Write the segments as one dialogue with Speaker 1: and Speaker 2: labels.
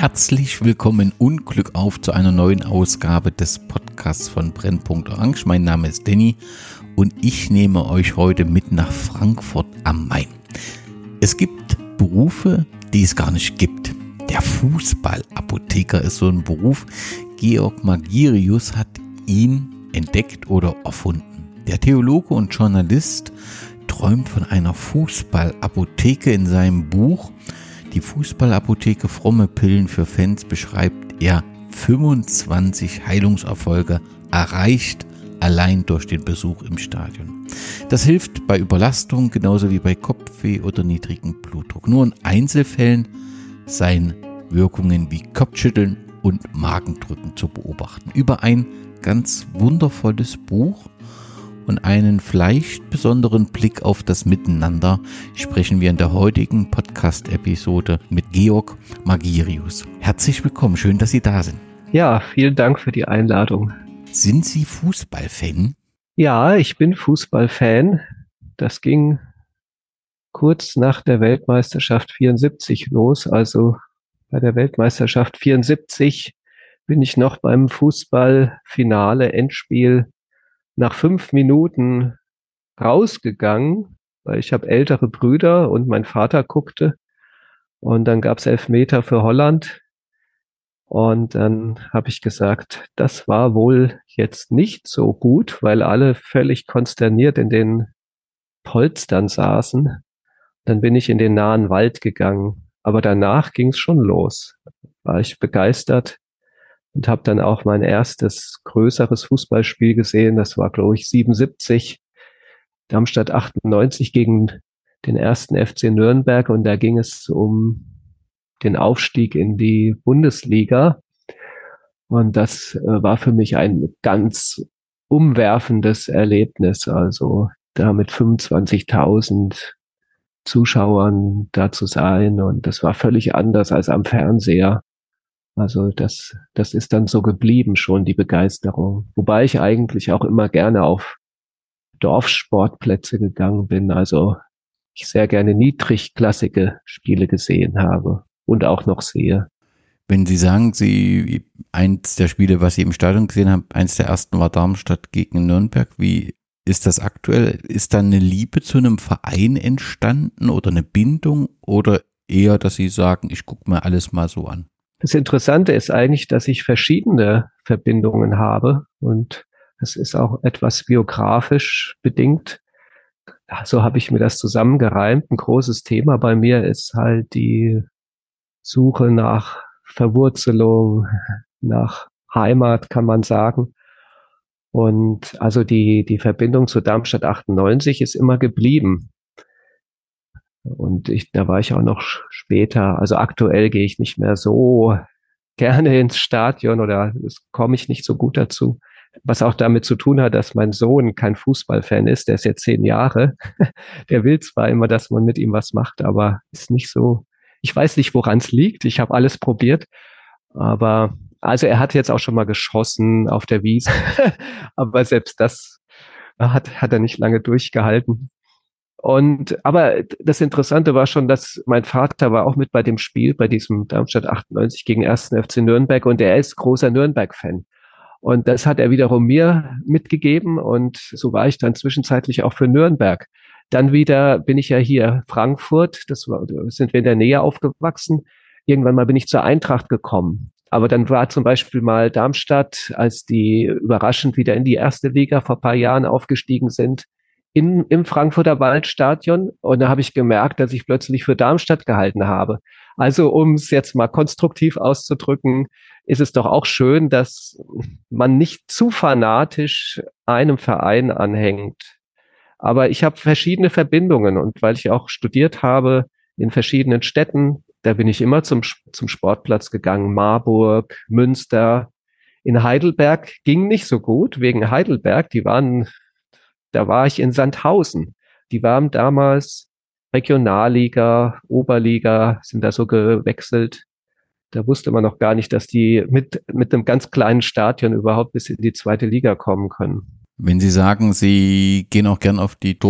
Speaker 1: Herzlich willkommen und Glück auf zu einer neuen Ausgabe des Podcasts von Brennpunkt Orange. Mein Name ist Danny und ich nehme euch heute mit nach Frankfurt am Main. Es gibt Berufe, die es gar nicht gibt. Der Fußballapotheker ist so ein Beruf. Georg Magirius hat ihn entdeckt oder erfunden. Der Theologe und Journalist träumt von einer Fußballapotheke. In seinem Buch Die Fußballapotheke, fromme Pillen für Fans beschreibt er 25 Heilungserfolge erreicht, allein durch den Besuch im Stadion. Das hilft bei Überlastung genauso wie bei Kopfweh oder niedrigem Blutdruck. Nur in Einzelfällen seien Wirkungen wie Kopfschütteln und Magendrücken zu beobachten. Über ein ganz wundervolles Buch und einen vielleicht besonderen Blick auf das Miteinander sprechen wir in der heutigen Podcast-Episode mit Georg Magirius. Herzlich willkommen, schön, dass Sie da sind.
Speaker 2: Ja, vielen Dank für die Einladung.
Speaker 1: Sind Sie Fußballfan?
Speaker 2: Ja, ich bin Fußballfan. Das ging kurz nach der Weltmeisterschaft 74 los. Also bei der Weltmeisterschaft 74 bin ich noch beim Fußballfinale, Endspiel, nach 5 Minuten rausgegangen, weil ich habe ältere Brüder und mein Vater guckte. Und dann gab's Elfmeter für Holland. Und dann habe ich gesagt, das war wohl jetzt nicht so gut, weil alle völlig konsterniert in den Polstern saßen. Dann bin ich in den nahen Wald gegangen. Aber danach ging's schon los. War ich begeistert und habe dann auch mein erstes größeres Fußballspiel gesehen. Das war, glaube ich, 77, Darmstadt 98 gegen den ersten FC Nürnberg. Und da ging es um den Aufstieg in die Bundesliga. Und das war für mich ein ganz umwerfendes Erlebnis. Also da mit 25.000 Zuschauern da zu sein. Und das war völlig anders als am Fernseher. Also das ist dann so geblieben schon, die Begeisterung. Wobei ich eigentlich auch immer gerne auf Dorfsportplätze gegangen bin. Also ich sehr gerne niedrigklassige Spiele gesehen habe und auch noch sehe.
Speaker 1: Wenn Sie sagen, eins der Spiele, was Sie im Stadion gesehen haben, eins der ersten war Darmstadt gegen Nürnberg. Wie ist das aktuell? Ist da eine Liebe zu einem Verein entstanden oder eine Bindung oder eher, dass Sie sagen, ich gucke mir alles mal so an?
Speaker 2: Das Interessante ist eigentlich, dass ich verschiedene Verbindungen habe und es ist auch etwas biografisch bedingt. So habe ich mir das zusammengereimt. Ein großes Thema bei mir ist halt die Suche nach Verwurzelung, nach Heimat, kann man sagen. Und also die Verbindung zu Darmstadt 98 ist immer geblieben. Und da war ich auch noch später, also aktuell gehe ich nicht mehr so gerne ins Stadion oder komme ich nicht so gut dazu. Was auch damit zu tun hat, dass mein Sohn kein Fußballfan ist, der ist jetzt 10 Jahre. Der will zwar immer, dass man mit ihm was macht, aber ist nicht so. Ich weiß nicht, woran es liegt. Ich habe alles probiert. Aber also er hat jetzt auch schon mal geschossen auf der Wiese. Aber selbst das hat er nicht lange durchgehalten. Aber das Interessante war schon, dass mein Vater war auch mit bei dem Spiel, bei diesem Darmstadt 98 gegen 1. FC Nürnberg und er ist großer Nürnberg-Fan. Und das hat er wiederum mir mitgegeben und so war ich dann zwischenzeitlich auch für Nürnberg. Dann wieder bin ich ja hier Frankfurt, sind wir in der Nähe aufgewachsen. Irgendwann mal bin ich zur Eintracht gekommen. Aber dann war zum Beispiel mal Darmstadt, als die überraschend wieder in die erste Liga vor ein paar Jahren aufgestiegen sind, im Frankfurter Waldstadion. Und da habe ich gemerkt, dass ich plötzlich für Darmstadt gehalten habe. Also um es jetzt mal konstruktiv auszudrücken, ist es doch auch schön, dass man nicht zu fanatisch einem Verein anhängt. Aber ich habe verschiedene Verbindungen und weil ich auch studiert habe in verschiedenen Städten, da bin ich immer zum Sportplatz gegangen, Marburg, Münster. In Heidelberg ging nicht so gut, wegen Heidelberg, da war ich in Sandhausen. Die waren damals Regionalliga, Oberliga, sind da so gewechselt. Da wusste man noch gar nicht, dass die mit einem ganz kleinen Stadion überhaupt bis in die zweite Liga kommen können.
Speaker 1: Wenn Sie sagen, Sie gehen auch gern auf die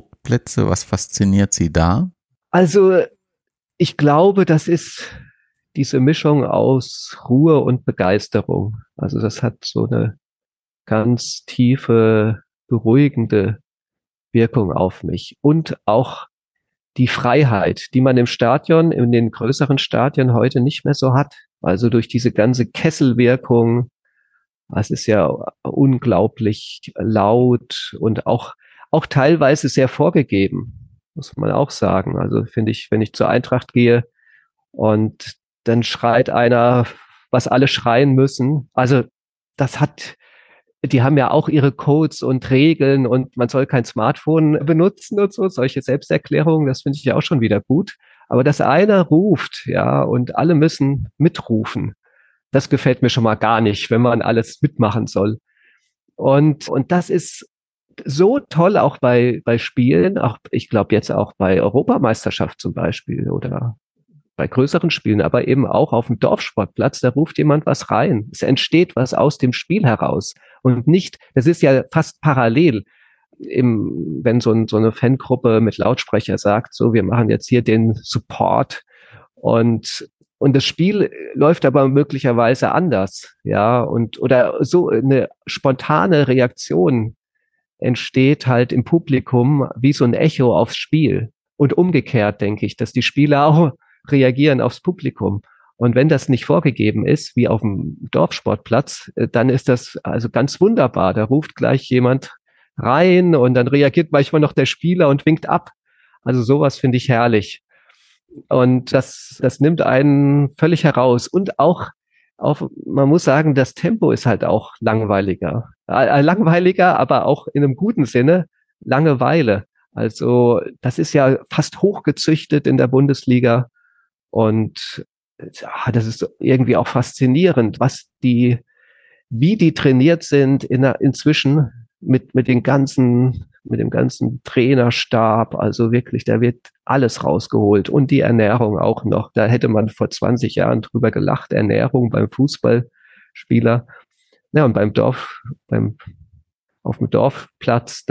Speaker 1: Dorfsportplätze, was fasziniert Sie da?
Speaker 2: Also ich glaube, das ist diese Mischung aus Ruhe und Begeisterung. Also das hat so eine ganz tiefe, beruhigende Wirkung auf mich. Und auch die Freiheit, die man im Stadion, in den größeren Stadien heute nicht mehr so hat. Also durch diese ganze Kesselwirkung. Es ist ja unglaublich laut und auch teilweise sehr vorgegeben, muss man auch sagen. Also finde ich, wenn ich zur Eintracht gehe und dann schreit einer, was alle schreien müssen. Also das hat, die haben ja auch ihre Codes und Regeln und man soll kein Smartphone benutzen und so, solche Selbsterklärungen, das finde ich ja auch schon wieder gut. Aber dass einer ruft, ja, und alle müssen mitrufen, das gefällt mir schon mal gar nicht, wenn man alles mitmachen soll. Und das ist so toll auch bei Spielen, auch ich glaube jetzt auch bei Europameisterschaft zum Beispiel oder bei größeren Spielen, aber eben auch auf dem Dorfsportplatz, da ruft jemand was rein. Es entsteht was aus dem Spiel heraus und nicht, das ist ja fast parallel, wenn so eine Fangruppe mit Lautsprecher sagt, so, wir machen jetzt hier den Support und das Spiel läuft aber möglicherweise anders, ja, oder so eine spontane Reaktion entsteht halt im Publikum wie so ein Echo aufs Spiel. Und umgekehrt denke ich, dass die Spieler auch reagieren aufs Publikum. Und wenn das nicht vorgegeben ist, wie auf dem Dorfsportplatz, dann ist das also ganz wunderbar. Da ruft gleich jemand rein und dann reagiert manchmal noch der Spieler und winkt ab. Also sowas finde ich herrlich. Und das nimmt einen völlig heraus. Und auch, man muss sagen, das Tempo ist halt auch langweiliger. Langweiliger, aber auch in einem guten Sinne Langeweile. Also das ist ja fast hochgezüchtet in der Bundesliga. Und ja, das ist irgendwie auch faszinierend, wie die trainiert sind inzwischen mit dem ganzen Trainerstab. Also wirklich, da wird alles rausgeholt und die Ernährung auch noch. Da hätte man vor 20 Jahren drüber gelacht, Ernährung beim Fußballspieler. Ja, und auf dem Dorfplatz,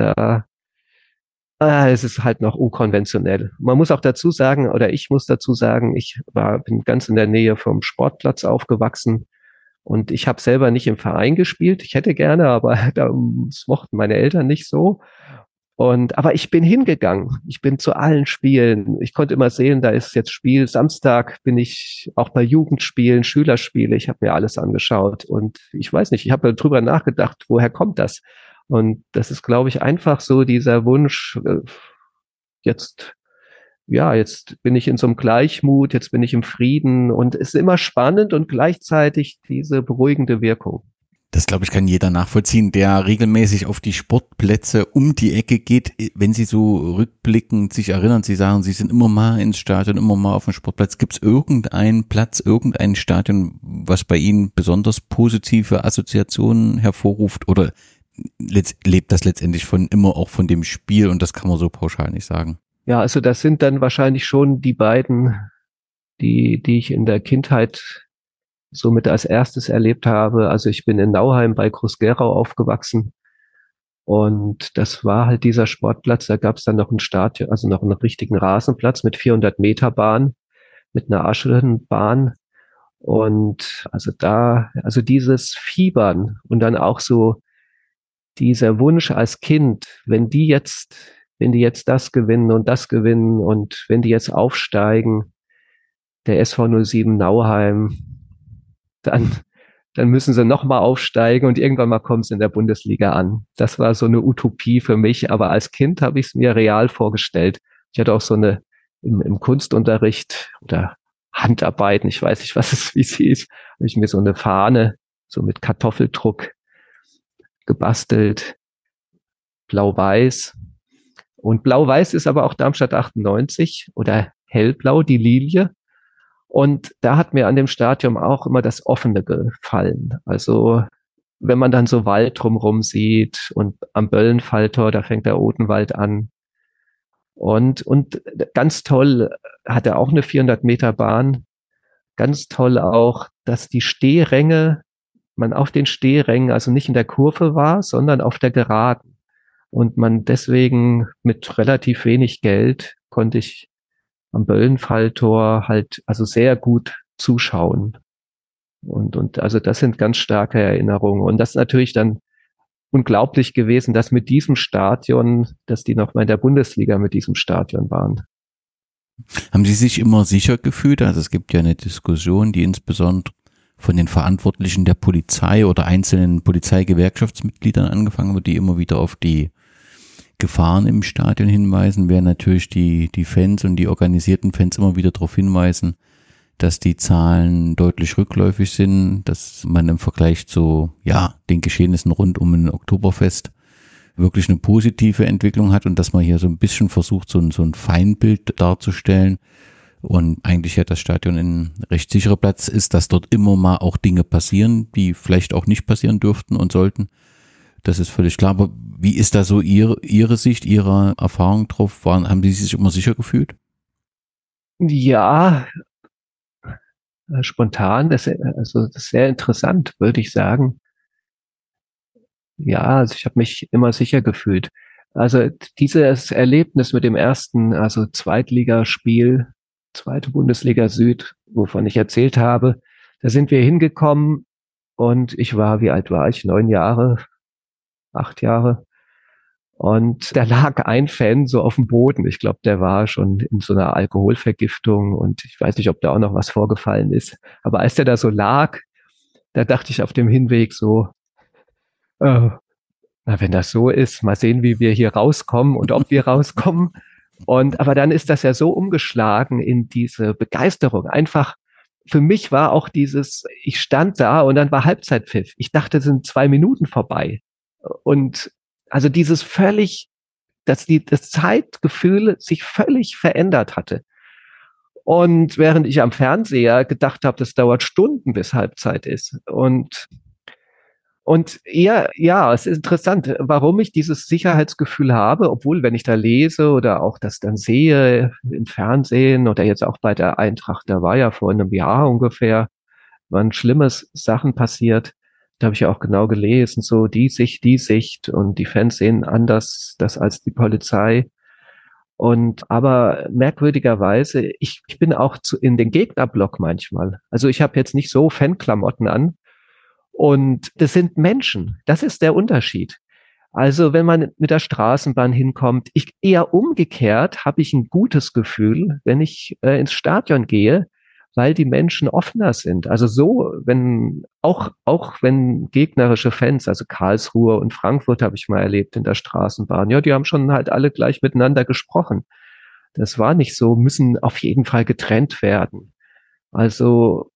Speaker 2: es ist halt noch unkonventionell. Man muss auch dazu sagen, oder ich muss dazu sagen, bin ganz in der Nähe vom Sportplatz aufgewachsen und ich habe selber nicht im Verein gespielt. Ich hätte gerne, aber das mochten meine Eltern nicht so. Aber ich bin hingegangen. Ich bin zu allen Spielen. Ich konnte immer sehen, da ist jetzt Spiel. Samstag bin ich auch bei Jugendspielen, Schülerspiele. Ich habe mir alles angeschaut und ich weiß nicht, ich habe drüber nachgedacht, woher kommt das? Und das ist, glaube ich, einfach so dieser Wunsch, jetzt, ja, jetzt bin ich in so einem Gleichmut, jetzt bin ich im Frieden und es ist immer spannend und gleichzeitig diese beruhigende Wirkung.
Speaker 1: Das, glaube ich, kann jeder nachvollziehen, der regelmäßig auf die Sportplätze um die Ecke geht. Wenn Sie so rückblickend sich erinnern, Sie sagen, Sie sind immer mal ins Stadion, immer mal auf dem Sportplatz. Gibt es irgendeinen Platz, irgendein Stadion, was bei Ihnen besonders positive Assoziationen hervorruft? Oder lebt das letztendlich immer auch von dem Spiel und das kann man so pauschal nicht sagen?
Speaker 2: Ja, also das sind dann wahrscheinlich schon die beiden, die ich in der Kindheit somit als erstes erlebt habe. Also ich bin in Nauheim bei Groß-Gerau aufgewachsen und das war halt dieser Sportplatz. Da gab es dann noch ein Stadion, also noch einen richtigen Rasenplatz mit 400 Meter Bahn, mit einer Aschenbahn. Und also dieses Fiebern und dann auch so dieser Wunsch als Kind, wenn die jetzt das gewinnen und wenn die jetzt aufsteigen, der SV 07 Nauheim, dann müssen sie nochmal aufsteigen und irgendwann mal kommen sie in der Bundesliga an. Das war so eine Utopie für mich, aber als Kind habe ich es mir real vorgestellt. Ich hatte auch so im Kunstunterricht oder Handarbeiten, ich weiß nicht, wie es hieß, habe ich mir so eine Fahne, so mit Kartoffeldruck gebastelt, blau-weiß. Und blau-weiß ist aber auch Darmstadt 98 oder hellblau, die Lilie. Und da hat mir an dem Stadion auch immer das Offene gefallen. Also wenn man dann so Wald drumherum sieht und am Böllenfalltor, da fängt der Odenwald an. Und ganz toll hat er auch eine 400 Meter Bahn. Ganz toll auch, dass man auf den Stehrängen, also nicht in der Kurve war, sondern auf der Geraden. Und man deswegen mit relativ wenig Geld konnte ich am Böllenfalltor halt also sehr gut zuschauen. Und also das sind ganz starke Erinnerungen. Und das ist natürlich dann unglaublich gewesen, dass mit diesem Stadion, dass die noch mal in der Bundesliga mit diesem Stadion waren.
Speaker 1: Haben Sie sich immer sicher gefühlt? Also es gibt ja eine Diskussion, die insbesondere von den Verantwortlichen der Polizei oder einzelnen Polizeigewerkschaftsmitgliedern angefangen wird, die immer wieder auf die Gefahren im Stadion hinweisen, während natürlich die Fans und die organisierten Fans immer wieder darauf hinweisen, dass die Zahlen deutlich rückläufig sind, dass man im Vergleich zu den Geschehnissen rund um ein Oktoberfest wirklich eine positive Entwicklung hat und dass man hier so ein bisschen versucht, so ein Feindbild darzustellen und eigentlich ja das Stadion ein recht sicherer Platz ist, dass dort immer mal auch Dinge passieren, die vielleicht auch nicht passieren dürften und sollten. Das ist völlig klar. Aber wie ist da so Ihre Sicht, Ihre Erfahrung drauf? Haben Sie sich immer sicher gefühlt?
Speaker 2: Ja, spontan, das ist sehr interessant, würde ich sagen. Ja, also ich habe mich immer sicher gefühlt. Also dieses Erlebnis mit dem ersten, also Zweitligaspiel, zweite Bundesliga Süd, wovon ich erzählt habe, da sind wir hingekommen und wie alt war ich? 9 Jahre, 8 Jahre. Und da lag ein Fan so auf dem Boden. Ich glaube, der war schon in so einer Alkoholvergiftung und ich weiß nicht, ob da auch noch was vorgefallen ist. Aber als der da so lag, da dachte ich auf dem Hinweg so, na, wenn das so ist, mal sehen, wie wir hier rauskommen und ob wir rauskommen. Aber dann ist das ja so umgeschlagen in diese Begeisterung. Einfach, für mich war auch ich stand da und dann war Halbzeitpfiff. Ich dachte, es sind 2 Minuten vorbei. Und also das Zeitgefühl sich völlig verändert hatte. Und während ich am Fernseher gedacht habe, das dauert Stunden, bis Halbzeit ist. Und ja, es ist interessant, warum ich dieses Sicherheitsgefühl habe, obwohl, wenn ich da lese oder auch das dann sehe im Fernsehen oder jetzt auch bei der Eintracht, da war ja vor einem Jahr ungefähr, waren schlimmes Sachen passiert. Da habe ich ja auch genau gelesen, so die Sicht und die Fans sehen anders das als die Polizei. Aber merkwürdigerweise, ich bin auch in den Gegnerblock manchmal. Also ich habe jetzt nicht so Fanklamotten an, und das sind Menschen. Das ist der Unterschied. Also wenn man mit der Straßenbahn hinkommt, eher umgekehrt habe ich ein gutes Gefühl, wenn ich ins Stadion gehe, weil die Menschen offener sind. Also so, auch wenn gegnerische Fans, also Karlsruhe und Frankfurt habe ich mal erlebt in der Straßenbahn, ja, die haben schon halt alle gleich miteinander gesprochen. Das war nicht so, müssen auf jeden Fall getrennt werden. Also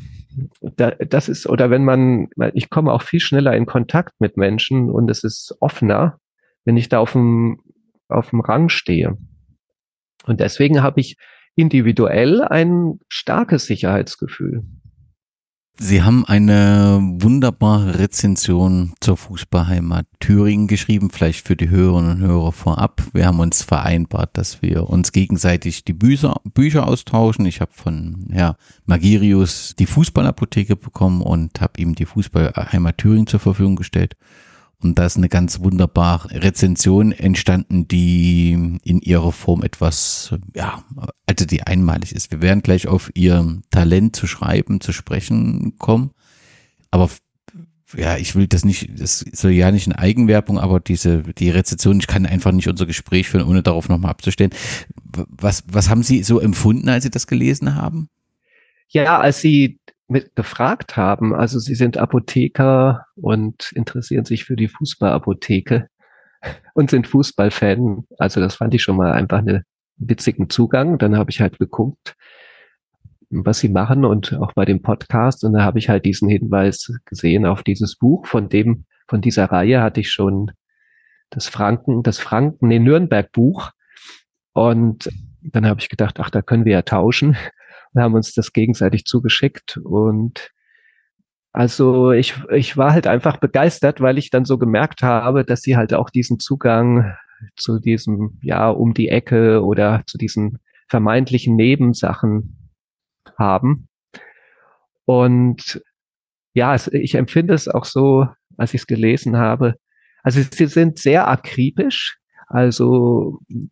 Speaker 2: ich komme auch viel schneller in Kontakt mit Menschen und es ist offener, wenn ich da auf dem Rang stehe. Und deswegen habe ich individuell ein starkes Sicherheitsgefühl.
Speaker 1: Sie haben eine wunderbare Rezension zur Fußballheimat Thüringen geschrieben, vielleicht für die Hörerinnen und Hörer vorab. Wir haben uns vereinbart, dass wir uns gegenseitig die Bücher austauschen. Ich habe von Herr Magirius die Fußballapotheke bekommen und habe ihm die Fußballheimat Thüringen zur Verfügung gestellt. Und da ist eine ganz wunderbare Rezension entstanden, die in ihrer Form etwas, also die einmalig ist. Wir werden gleich auf ihr Talent zu schreiben, zu sprechen kommen. Aber ich will das soll ja nicht eine Eigenwerbung, aber die Rezension, ich kann einfach nicht unser Gespräch führen, ohne darauf nochmal abzustellen. Was haben Sie so empfunden, als Sie das gelesen haben?
Speaker 2: Ja, als Sie gefragt haben, also Sie sind Apotheker und interessieren sich für die Fußballapotheke und sind Fußballfan. Also das fand ich schon mal einfach einen witzigen Zugang. Dann habe ich halt geguckt, was Sie machen und auch bei dem Podcast. Und da habe ich halt diesen Hinweis gesehen auf dieses Buch. Von dieser Reihe hatte ich schon das Nürnberg-Buch. Und dann habe ich gedacht, ach, da können wir ja tauschen. Wir haben uns das gegenseitig zugeschickt und also ich war halt einfach begeistert, weil ich dann so gemerkt habe, dass sie halt auch diesen Zugang zu diesem, um die Ecke oder zu diesen vermeintlichen Nebensachen haben. Und ich empfinde es auch so, als ich es gelesen habe. Also sie sind sehr akribisch. Also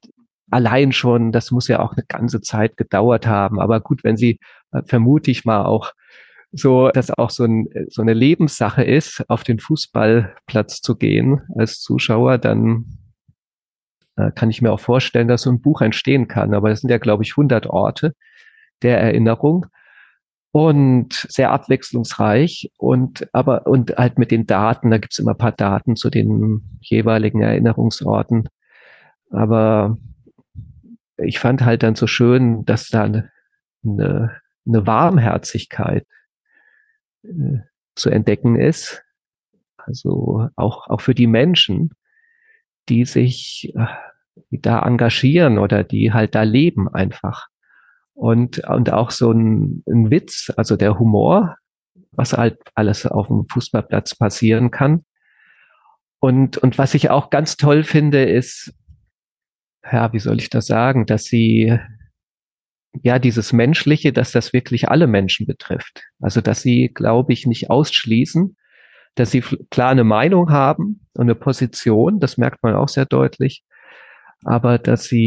Speaker 2: allein schon, das muss ja auch eine ganze Zeit gedauert haben. Aber gut, wenn Sie, vermute ich mal auch, so, dass auch so eine Lebenssache ist, auf den Fußballplatz zu gehen als Zuschauer, dann kann ich mir auch vorstellen, dass so ein Buch entstehen kann. Aber das sind ja, glaube ich, 100 Orte der Erinnerung und sehr abwechslungsreich und halt mit den Daten, da gibt's immer ein paar Daten zu den jeweiligen Erinnerungsorten. Aber ich fand halt dann so schön, dass da eine Warmherzigkeit äh, zu entdecken ist. Also auch für die Menschen, die sich die da engagieren oder die halt da leben einfach. Und auch so ein Witz, also der Humor, was halt alles auf dem Fußballplatz passieren kann. Und was ich auch ganz toll finde, ist, ja, wie soll ich das sagen, dass sie, ja, dieses Menschliche, dass das wirklich alle Menschen betrifft. Also, dass sie, glaube ich, nicht ausschließen, dass sie klar eine Meinung haben und eine Position, das merkt man auch sehr deutlich, aber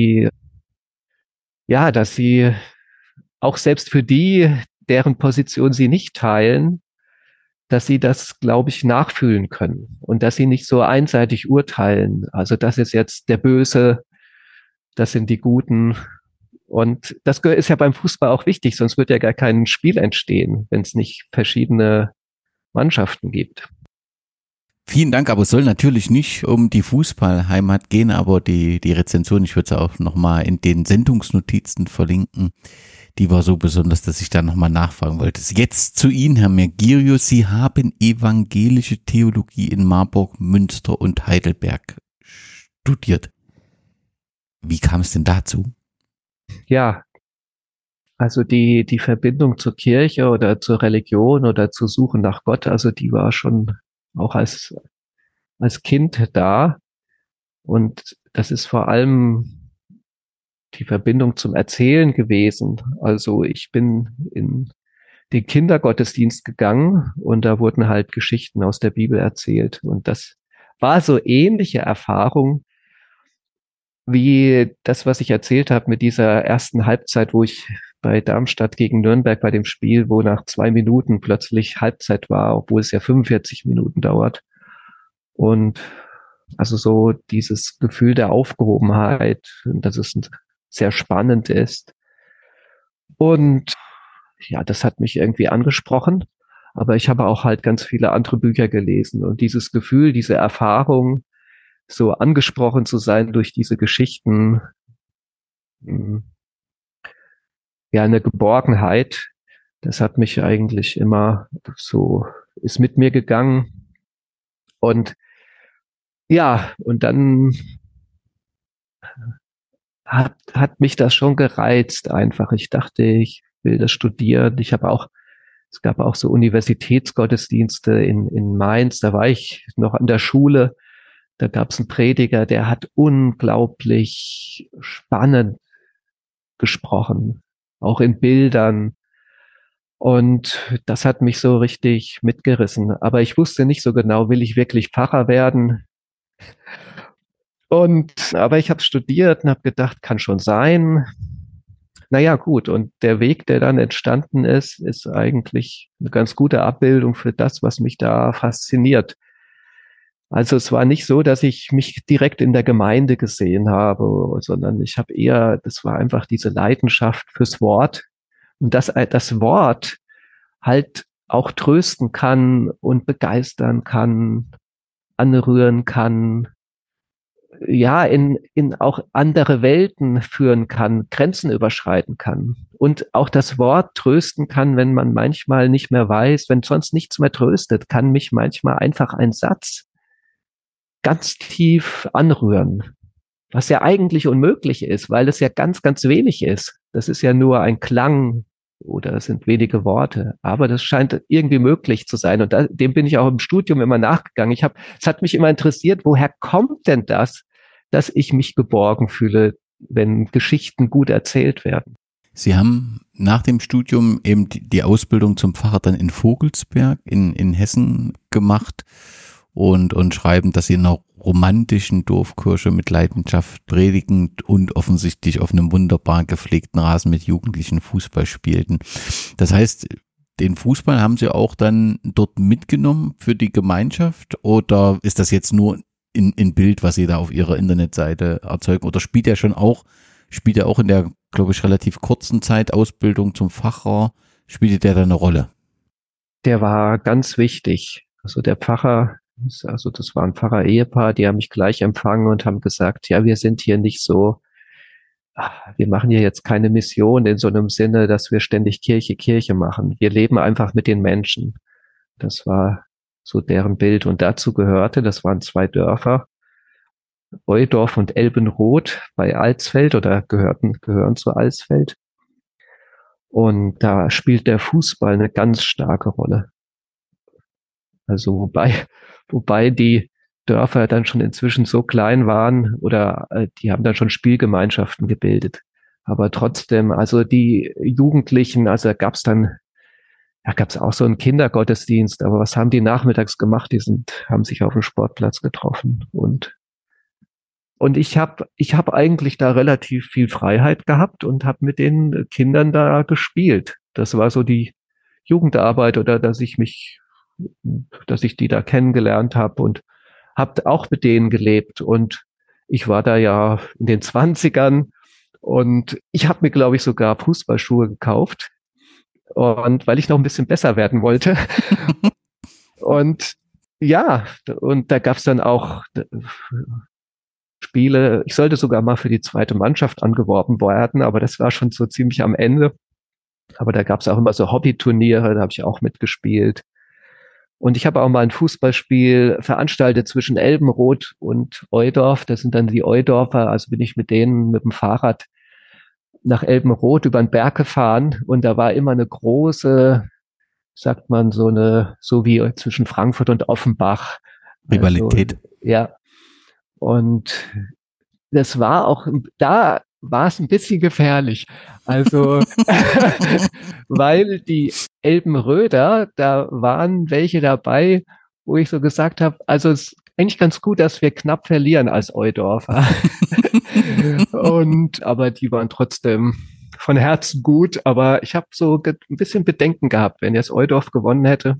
Speaker 2: dass sie auch selbst für die, deren Position sie nicht teilen, dass sie das, glaube ich, nachfühlen können und dass sie nicht so einseitig urteilen. Also das ist jetzt der Böse, das sind die Guten. Und das ist ja beim Fußball auch wichtig, sonst wird ja gar kein Spiel entstehen, wenn es nicht verschiedene Mannschaften gibt.
Speaker 1: Vielen Dank, aber es soll natürlich nicht um die Fußballheimat gehen, aber die Rezension, ich würde es auch nochmal in den Sendungsnotizen verlinken, die war so besonders, dass ich da nochmal nachfragen wollte. Jetzt zu Ihnen, Herr Mergirius, Sie haben evangelische Theologie in Marburg, Münster und Heidelberg studiert. Wie kam es denn dazu?
Speaker 2: Ja, also die Verbindung zur Kirche oder zur Religion oder zur Suche nach Gott, also die war schon auch als Kind da. Und das ist vor allem die Verbindung zum Erzählen gewesen. Also ich bin in den Kindergottesdienst gegangen und da wurden halt Geschichten aus der Bibel erzählt. Und das war so ähnliche Erfahrung wie das, was ich erzählt habe mit dieser ersten Halbzeit, wo ich bei Darmstadt gegen Nürnberg bei dem Spiel, wo nach 2 Minuten plötzlich Halbzeit war, obwohl es ja 45 Minuten dauert. Und also so dieses Gefühl der Aufgehobenheit, dass es sehr spannend ist. Und ja, das hat mich irgendwie angesprochen. Aber ich habe auch halt ganz viele andere Bücher gelesen. Und dieses Gefühl, diese Erfahrung, so angesprochen zu sein durch diese Geschichten, ja, eine Geborgenheit, das hat mich eigentlich immer so, ist mit mir gegangen. Und ja, und dann hat mich das schon gereizt einfach. Ich dachte, ich will das studieren. Es gab auch so Universitätsgottesdienste in Mainz. Da war ich noch an der Schule. Da gab es einen Prediger, der hat unglaublich spannend gesprochen, auch in Bildern. Und das hat mich so richtig mitgerissen. Aber ich wusste nicht so genau, will ich wirklich Pfarrer werden? Aber ich habe studiert und habe gedacht, kann schon sein. Naja, gut. Und der Weg, der dann entstanden ist eigentlich eine ganz gute Abbildung für das, was mich da fasziniert. Also es war nicht so, dass ich mich direkt in der Gemeinde gesehen habe, sondern ich habe eher, das war einfach diese Leidenschaft fürs Wort und dass das Wort halt auch trösten kann und begeistern kann, anrühren kann, ja, in auch andere Welten führen kann, Grenzen überschreiten kann und auch das Wort trösten kann, wenn man manchmal nicht mehr weiß, wenn sonst nichts mehr tröstet, kann mich manchmal einfach ein Satz ganz tief anrühren, was ja eigentlich unmöglich ist, weil es ja ganz, ganz wenig ist. Das ist ja nur ein Klang oder es sind wenige Worte, aber das scheint irgendwie möglich zu sein und dem bin ich auch im Studium immer nachgegangen. Es hat mich immer interessiert, woher kommt denn das, dass ich mich geborgen fühle, wenn Geschichten gut erzählt werden.
Speaker 1: Sie haben nach dem Studium eben die Ausbildung zum Pfarrer dann in Vogelsberg in Hessen gemacht und schreiben, dass sie in einer romantischen Dorfkirche mit Leidenschaft predigen und offensichtlich auf einem wunderbar gepflegten Rasen mit Jugendlichen Fußball spielten. Das heißt, den Fußball haben Sie auch dann dort mitgenommen für die Gemeinschaft oder ist das jetzt nur in Bild, was Sie da auf Ihrer Internetseite erzeugen? Oder spielt er auch in der, glaube ich, relativ kurzen Zeit Ausbildung zum Pfarrer, spielte der da eine Rolle?
Speaker 2: Der war ganz wichtig. Also der Pfarrer, also das war ein Pfarrer-Ehepaar, die haben mich gleich empfangen und haben gesagt, ja, wir sind hier nicht so, wir machen hier jetzt keine Mission in so einem Sinne, dass wir ständig Kirche, Kirche machen. Wir leben einfach mit den Menschen. Das war so deren Bild. Und dazu gehörte, das waren 2 Dörfer, Eudorf und Elbenroth bei Alsfeld oder gehören zu Alsfeld. Und da spielt der Fußball eine ganz starke Rolle. Also wobei die Dörfer dann schon inzwischen so klein waren oder die haben dann schon Spielgemeinschaften gebildet. Aber trotzdem, also die Jugendlichen, also da gab's auch so einen Kindergottesdienst, aber was haben die nachmittags gemacht? Haben sich auf dem Sportplatz getroffen und ich hab eigentlich da relativ viel Freiheit gehabt und habe mit den Kindern da gespielt. Das war so die Jugendarbeit oder dass ich die da kennengelernt habe und habe auch mit denen gelebt. Und ich war da ja in den 20ern und ich habe mir, glaube ich, sogar Fußballschuhe gekauft. Und weil ich noch ein bisschen besser werden wollte. Und ja, und da gab's dann auch Spiele. Ich sollte sogar mal für die 2. Mannschaft angeworben werden, aber das war schon so ziemlich am Ende. Aber da gab's auch immer so Hobbyturniere, da habe ich auch mitgespielt. Und ich habe auch mal ein Fußballspiel veranstaltet zwischen Elbenroth und Eudorf. Das sind dann die Eudorfer, also bin ich mit denen mit dem Fahrrad nach Elbenroth über den Berg gefahren und da war immer eine große, sagt man, so wie zwischen Frankfurt und Offenbach.
Speaker 1: Rivalität.
Speaker 2: Also, ja. Und das war auch, da war es ein bisschen gefährlich. Also, weil die Elbenröder, da waren welche dabei, wo ich so gesagt habe, also es ist eigentlich ganz gut, dass wir knapp verlieren als Eudorfer. Aber die waren trotzdem von Herzen gut, aber ich habe so ein bisschen Bedenken gehabt, wenn jetzt Eudorf gewonnen hätte.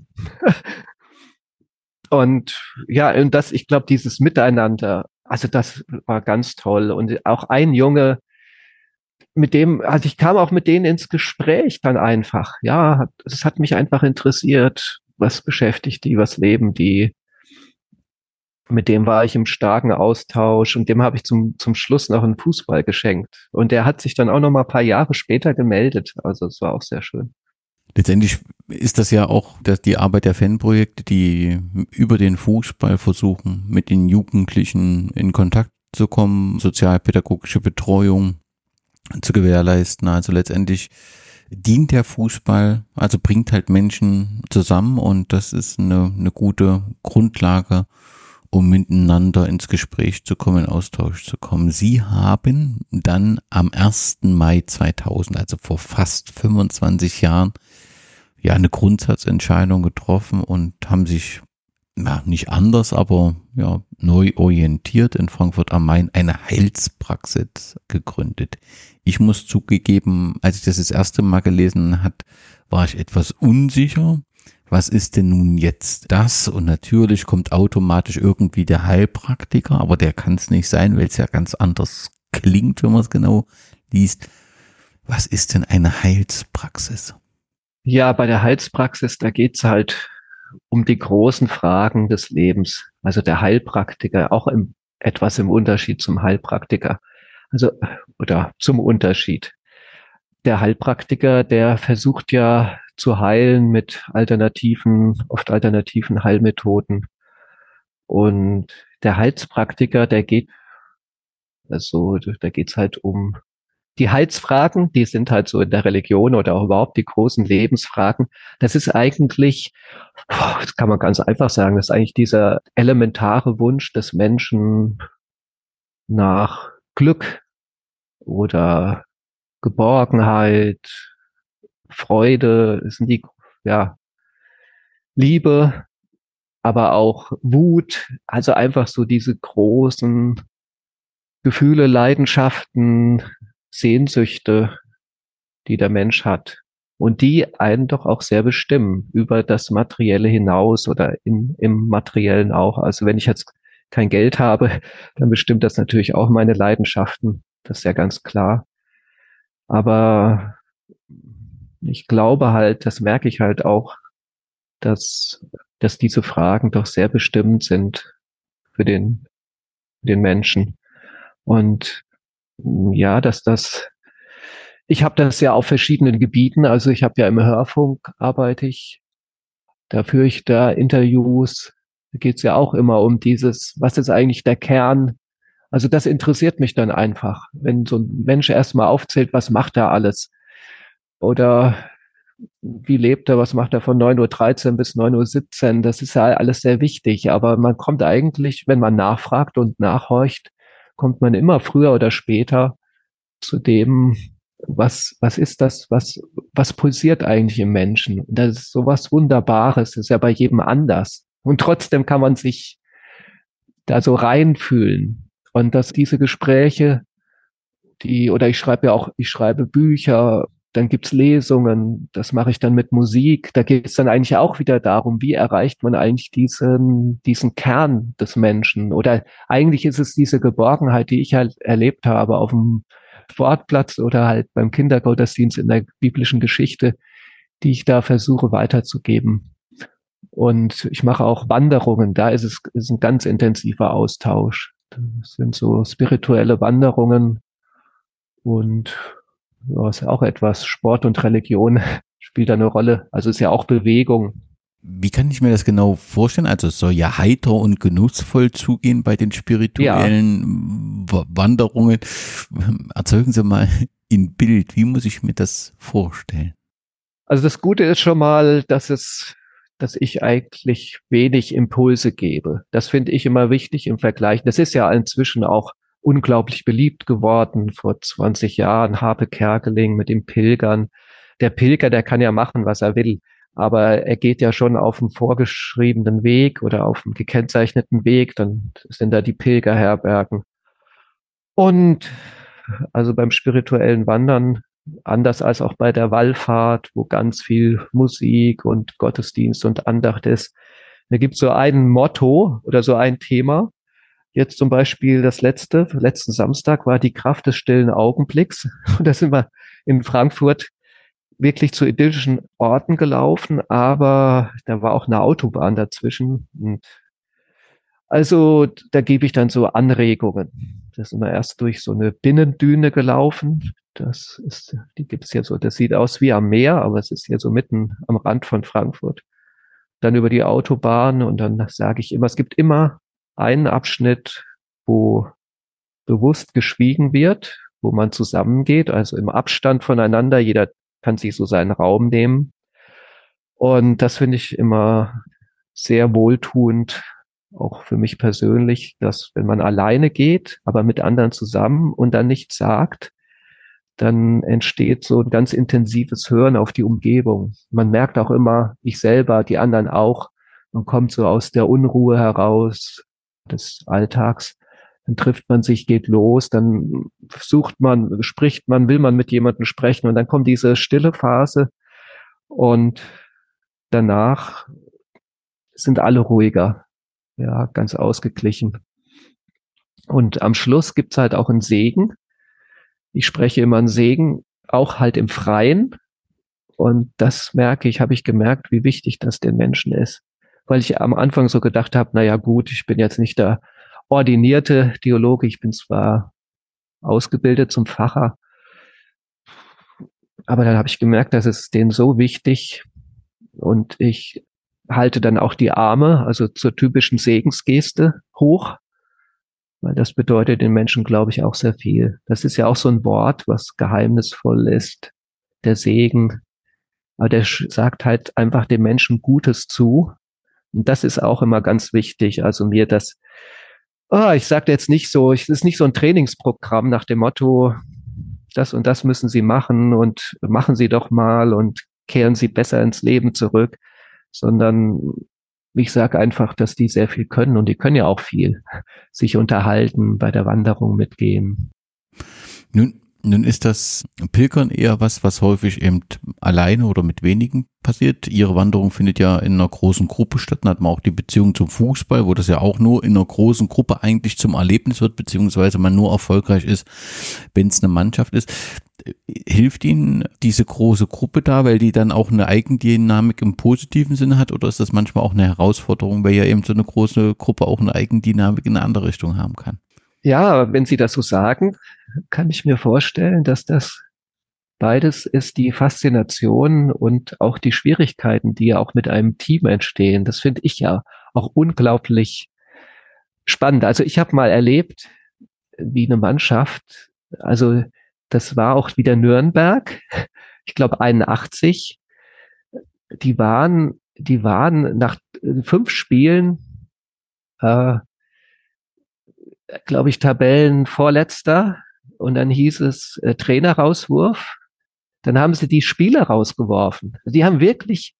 Speaker 2: Und ja, und ich glaube, dieses Miteinander, also das war ganz toll. Und auch ein Junge, also ich kam auch mit denen ins Gespräch dann einfach. Ja, es hat mich einfach interessiert, was beschäftigt die, was leben die. Mit dem war ich im starken Austausch und dem habe ich zum Schluss noch einen Fußball geschenkt. Und der hat sich dann auch noch mal ein paar Jahre später gemeldet. Also es war auch sehr schön.
Speaker 1: Letztendlich ist das ja auch die Arbeit der Fanprojekte, die über den Fußball versuchen, mit den Jugendlichen in Kontakt zu kommen, sozialpädagogische Betreuung zu gewährleisten. Also letztendlich dient der Fußball, also bringt halt Menschen zusammen und das ist eine gute Grundlage, um miteinander ins Gespräch zu kommen, in Austausch zu kommen. Sie haben dann am 1. Mai 2000, also vor fast 25 Jahren, ja eine Grundsatzentscheidung getroffen und haben sich nicht anders, aber ja neu orientiert in Frankfurt am Main eine Heilspraxis gegründet. Ich muss zugegeben, als ich das erste Mal gelesen hat, war ich etwas unsicher. Was ist denn nun jetzt das? Und natürlich kommt automatisch irgendwie der Heilpraktiker, aber der kann es nicht sein, weil es ja ganz anders klingt, wenn man es genau liest. Was ist denn eine Heilspraxis?
Speaker 2: Ja, bei der Heilspraxis, da geht's halt um die großen Fragen des Lebens. Also der Heilpraktiker, auch etwas im Unterschied zum Heilpraktiker. Also, oder zum Unterschied. Der Heilpraktiker, der versucht ja zu heilen mit oft alternativen Heilmethoden. Und der Heilspraktiker, da geht's halt um die Heilsfragen, die sind halt so in der Religion oder auch überhaupt die großen Lebensfragen. Das ist eigentlich, das kann man ganz einfach sagen, das ist eigentlich dieser elementare Wunsch des Menschen nach Glück oder Geborgenheit, Freude, ja, Liebe. aber auch Wut, also einfach so diese großen Gefühle, Leidenschaften, Sehnsüchte, die der Mensch hat und die einen doch auch sehr bestimmen über das Materielle hinaus oder im Materiellen auch. Also wenn ich jetzt kein Geld habe, dann bestimmt das natürlich auch meine Leidenschaften. Das ist ja ganz klar. Aber ich glaube halt, das merke ich halt auch, dass diese Fragen doch sehr bestimmend sind für den Menschen. Und ja, ich habe das ja auf verschiedenen Gebieten, also ich habe ja im Hörfunk arbeite ich, da führe ich da Interviews, da geht es ja auch immer um dieses, was ist eigentlich der Kern? Also das interessiert mich dann einfach, wenn so ein Mensch erstmal aufzählt, was macht er alles? Oder wie lebt er, was macht er von 9:13 Uhr bis 9:17 Uhr? Das ist ja alles sehr wichtig, aber man kommt eigentlich, wenn man nachfragt und nachhorcht, kommt man immer früher oder später zu dem, was ist das, was pulsiert eigentlich im Menschen? Und das ist sowas Wunderbares, das ist ja bei jedem anders. Und trotzdem kann man sich da so reinfühlen. Und dass diese Gespräche, oder ich schreibe Bücher, dann gibt's Lesungen, das mache ich dann mit Musik. Da geht es dann eigentlich auch wieder darum, wie erreicht man eigentlich diesen Kern des Menschen? Oder eigentlich ist es diese Geborgenheit, die ich halt erlebt habe auf dem Sportplatz oder halt beim Kindergottesdienst in der biblischen Geschichte, die ich da versuche weiterzugeben. Und ich mache auch Wanderungen, da ist ein ganz intensiver Austausch. Das sind so spirituelle Wanderungen und ja, ist ja auch etwas, Sport und Religion spielt da eine Rolle. Also ist ja auch Bewegung.
Speaker 1: Wie kann ich mir das genau vorstellen? Also es soll ja heiter und genussvoll zugehen bei den
Speaker 2: Ja,
Speaker 1: spirituellen Wanderungen. Erzeugen Sie mal ein Bild. Wie muss ich mir das vorstellen?
Speaker 2: also das Gute ist schon mal, dass ich eigentlich wenig Impulse gebe. Das finde ich immer wichtig im Vergleich. Das ist ja inzwischen auch unglaublich beliebt geworden. Vor 20 Jahren Harpe Kerkeling mit dem Pilgern. Der Pilger, der kann ja machen, was er will. Aber er geht ja schon auf einen vorgeschriebenen Weg oder auf einen gekennzeichneten Weg. Dann sind da die Pilgerherbergen. Und also beim spirituellen Wandern, anders als auch bei der Wallfahrt, wo ganz viel Musik und Gottesdienst und Andacht ist, da gibt es so ein Motto oder so ein Thema. Jetzt zum Beispiel letzten Samstag war die Kraft des stillen Augenblicks. Und da sind wir in Frankfurt wirklich zu idyllischen Orten gelaufen, aber da war auch eine Autobahn dazwischen. Und also da gebe ich dann so Anregungen. Da sind wir erst durch so eine Binnendüne gelaufen. Die gibt es hier so, das sieht aus wie am Meer, aber es ist hier so mitten am Rand von Frankfurt. Dann über die Autobahn und dann sage ich immer, es gibt immer einen Abschnitt, wo bewusst geschwiegen wird, wo man zusammengeht, also im Abstand voneinander. Jeder kann sich so seinen Raum nehmen. Und das finde ich immer sehr wohltuend, auch für mich persönlich, dass wenn man alleine geht, aber mit anderen zusammen und dann nichts sagt, dann entsteht so ein ganz intensives Hören auf die Umgebung. Man merkt auch immer, ich selber, die anderen auch, man kommt so aus der Unruhe heraus des Alltags, dann trifft man sich, geht los, dann spricht man, will man mit jemandem sprechen und dann kommt diese stille Phase und danach sind alle ruhiger, ja, ganz ausgeglichen. Und am Schluss gibt's halt auch einen Segen. Ich spreche immer einen Segen, auch halt im Freien. Und das habe ich gemerkt, wie wichtig das den Menschen ist. Weil ich am Anfang so gedacht habe, na ja, gut, ich bin jetzt nicht der ordinierte Theologe, ich bin zwar ausgebildet zum Pfarrer, aber dann habe ich gemerkt, dass es denen so wichtig und ich halte dann auch die Arme, also zur typischen Segensgeste hoch, weil das bedeutet den Menschen, glaube ich, auch sehr viel. Das ist ja auch so ein Wort, was geheimnisvoll ist, der Segen. Aber der sagt halt einfach dem Menschen Gutes zu. Und das ist auch immer ganz wichtig. Also ich sage jetzt nicht so, es ist nicht so ein Trainingsprogramm nach dem Motto, das und das müssen Sie machen und machen Sie doch mal und kehren Sie besser ins Leben zurück, sondern Ich sage einfach, dass die sehr viel können und die können ja auch viel. Sich unterhalten, bei der Wanderung mitgehen.
Speaker 1: Nun ist das Pilgern eher was häufig eben alleine oder mit wenigen passiert. Ihre Wanderung findet ja in einer großen Gruppe statt. Dann hat man auch die Beziehung zum Fußball, wo das ja auch nur in einer großen Gruppe eigentlich zum Erlebnis wird, beziehungsweise man nur erfolgreich ist, wenn es eine Mannschaft ist. Hilft Ihnen diese große Gruppe da, weil die dann auch eine Eigendynamik im positiven Sinne hat, oder ist das manchmal auch eine Herausforderung, weil ja eben so eine große Gruppe auch eine Eigendynamik in eine andere Richtung haben kann?
Speaker 2: Ja, wenn Sie das so sagen, kann ich mir vorstellen, dass das beides ist, die Faszination und auch die Schwierigkeiten, die ja auch mit einem Team entstehen. Das finde ich ja auch unglaublich spannend. Also ich habe mal erlebt, wie eine Mannschaft, also das war auch wieder Nürnberg, ich glaube 81, die waren nach 5 Spielen, äh, glaube ich, Tabellenvorletzter, und dann hieß es Trainerauswurf. Dann haben sie die Spieler rausgeworfen. Die haben wirklich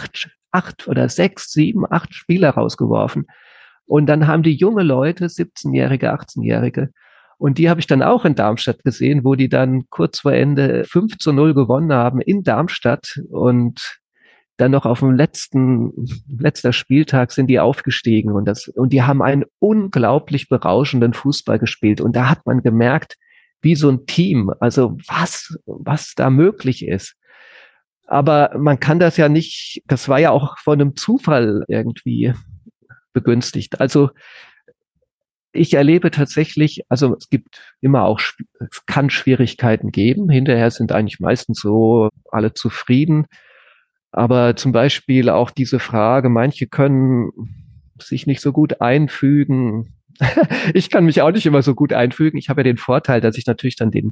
Speaker 2: 8 oder 6, 7, 8 Spieler rausgeworfen. Und dann haben die junge Leute, 17-Jährige, 18-Jährige, und die habe ich dann auch in Darmstadt gesehen, wo die dann kurz vor Ende 5-0 gewonnen haben in Darmstadt, und dann noch auf dem letzter Spieltag sind die aufgestiegen, und die haben einen unglaublich berauschenden Fußball gespielt. Und da hat man gemerkt, wie so ein Team, also was da möglich ist. Aber man kann das ja nicht, das war ja auch von einem Zufall irgendwie begünstigt. Also ich erlebe tatsächlich, also es gibt immer auch, es kann Schwierigkeiten geben. Hinterher sind eigentlich meistens so alle zufrieden. Aber zum Beispiel auch diese Frage, manche können sich nicht so gut einfügen. Ich kann mich auch nicht immer so gut einfügen. Ich habe ja den Vorteil, dass ich natürlich dann den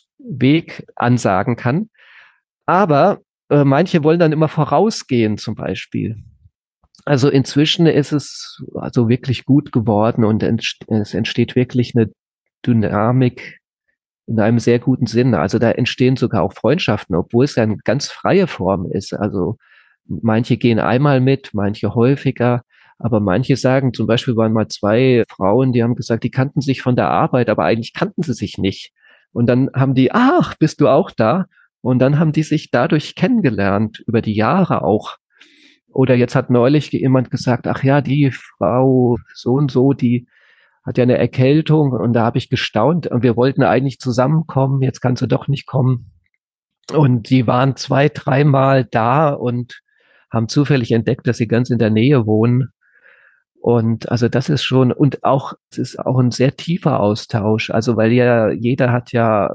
Speaker 2: Weg ansagen kann. Aber manche wollen dann immer vorausgehen zum Beispiel. Also inzwischen ist es also wirklich gut geworden, und es entsteht wirklich eine Dynamik in einem sehr guten Sinn. Also da entstehen sogar auch Freundschaften, obwohl es ja eine ganz freie Form ist. Also manche gehen einmal mit, manche häufiger, aber manche sagen, zum Beispiel waren mal 2 Frauen, die haben gesagt, die kannten sich von der Arbeit, aber eigentlich kannten sie sich nicht. Und dann haben die, ach, bist du auch da? Und dann haben die sich dadurch kennengelernt, über die Jahre auch. Oder jetzt hat neulich jemand gesagt, ach ja, die Frau so und so, die hat ja eine Erkältung, und da habe ich gestaunt, und wir wollten eigentlich zusammenkommen, jetzt kannst du doch nicht kommen. Und die waren 2, dreimal da und haben zufällig entdeckt, dass sie ganz in der Nähe wohnen. Und also das ist schon, und auch, es ist auch ein sehr tiefer Austausch. Also weil ja, jeder hat ja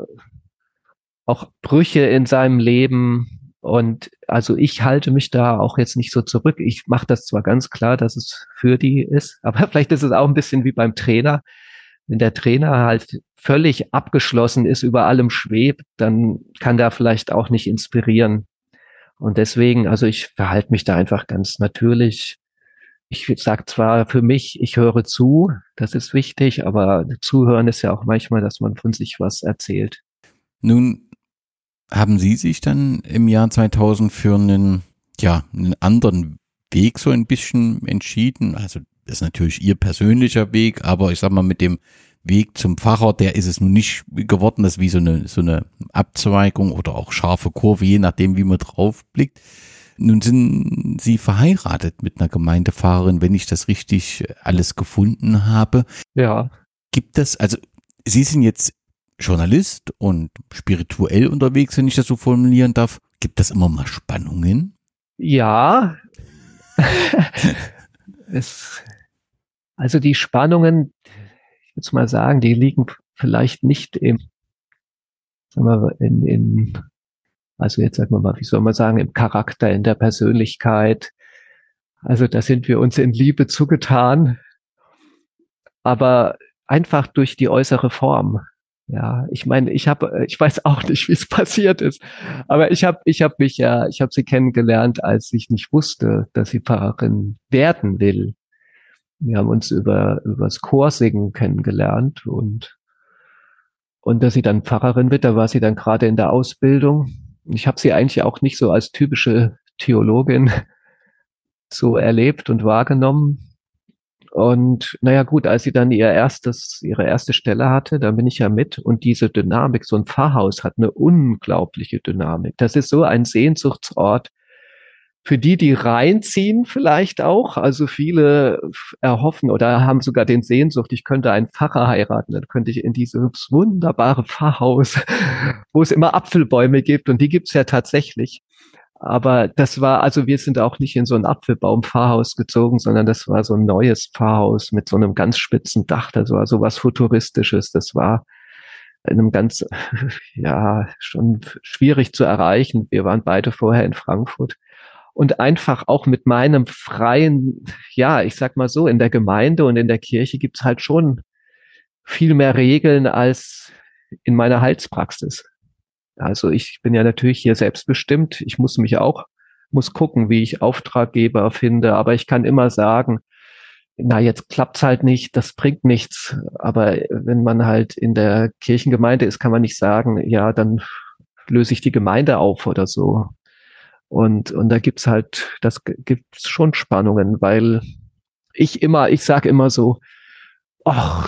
Speaker 2: auch Brüche in seinem Leben. Und also ich halte mich da auch jetzt nicht so zurück. Ich mache das zwar ganz klar, dass es für die ist, aber vielleicht ist es auch ein bisschen wie beim Trainer. Wenn der Trainer halt völlig abgeschlossen ist, über allem schwebt, dann kann der vielleicht auch nicht inspirieren. Und deswegen, also ich verhalte mich da einfach ganz natürlich. Ich sage zwar für mich, ich höre zu, das ist wichtig, aber zuhören ist ja auch manchmal, dass man von sich was erzählt.
Speaker 1: Nun haben Sie sich dann im Jahr 2000 für einen anderen Weg so ein bisschen entschieden? Also das ist natürlich Ihr persönlicher Weg, aber ich sag mal, mit dem Weg zum Pfarrer, der ist es nun nicht geworden. Das ist wie so eine Abzweigung oder auch scharfe Kurve, je nachdem, wie man drauf blickt. Nun sind Sie verheiratet mit einer Gemeindepfarrerin, wenn ich das richtig alles gefunden habe.
Speaker 2: Ja.
Speaker 1: Gibt es, also Sie sind jetzt Journalist und spirituell unterwegs, wenn ich das so formulieren darf. Gibt das immer mal Spannungen?
Speaker 2: Ja. Also die Spannungen, ich würde mal sagen, die liegen vielleicht nicht sagen wir, also jetzt sagen wir mal, wie soll man sagen, im Charakter, in der Persönlichkeit. Also da sind wir uns in Liebe zugetan, aber einfach durch die äußere Form. Ja, ich meine, ich weiß auch nicht, wie es passiert ist, aber ich habe sie kennengelernt, als ich nicht wusste, dass sie Pfarrerin werden will. Wir haben uns übers Chorsingen kennengelernt, und dass sie dann Pfarrerin wird, da war sie dann gerade in der Ausbildung. Ich habe sie eigentlich auch nicht so als typische Theologin so erlebt und wahrgenommen. Und naja gut, als sie dann ihre erste Stelle hatte, da bin ich ja mit und diese Dynamik, so ein Pfarrhaus hat eine unglaubliche Dynamik. Das ist so ein Sehnsuchtsort für die, die reinziehen vielleicht auch. Also viele erhoffen oder haben sogar den Sehnsucht, ich könnte einen Pfarrer heiraten, dann könnte ich in dieses wunderbare Pfarrhaus, wo es immer Apfelbäume gibt und die gibt's ja tatsächlich. Aber das war, also wir sind auch nicht in so ein Apfelbaum-Pfarrhaus gezogen, sondern das war so ein neues Pfarrhaus mit so einem ganz spitzen Dach. Das war so was Futuristisches. Das war in einem ganz, ja, schon schwierig zu erreichen. Wir waren beide vorher in Frankfurt. Und einfach auch mit meinem freien, ja, ich sag mal so, in der Gemeinde und in der Kirche gibt's halt schon viel mehr Regeln als in meiner Heilspraxis. Also ich bin ja natürlich hier selbstbestimmt. Ich muss gucken, wie ich Auftraggeber finde. Aber ich kann immer sagen, na, jetzt klappt's halt nicht, das bringt nichts. Aber wenn man halt in der Kirchengemeinde ist, kann man nicht sagen, ja, dann löse ich die Gemeinde auf oder so. Und da gibt's schon Spannungen, weil ich sage immer so, ach,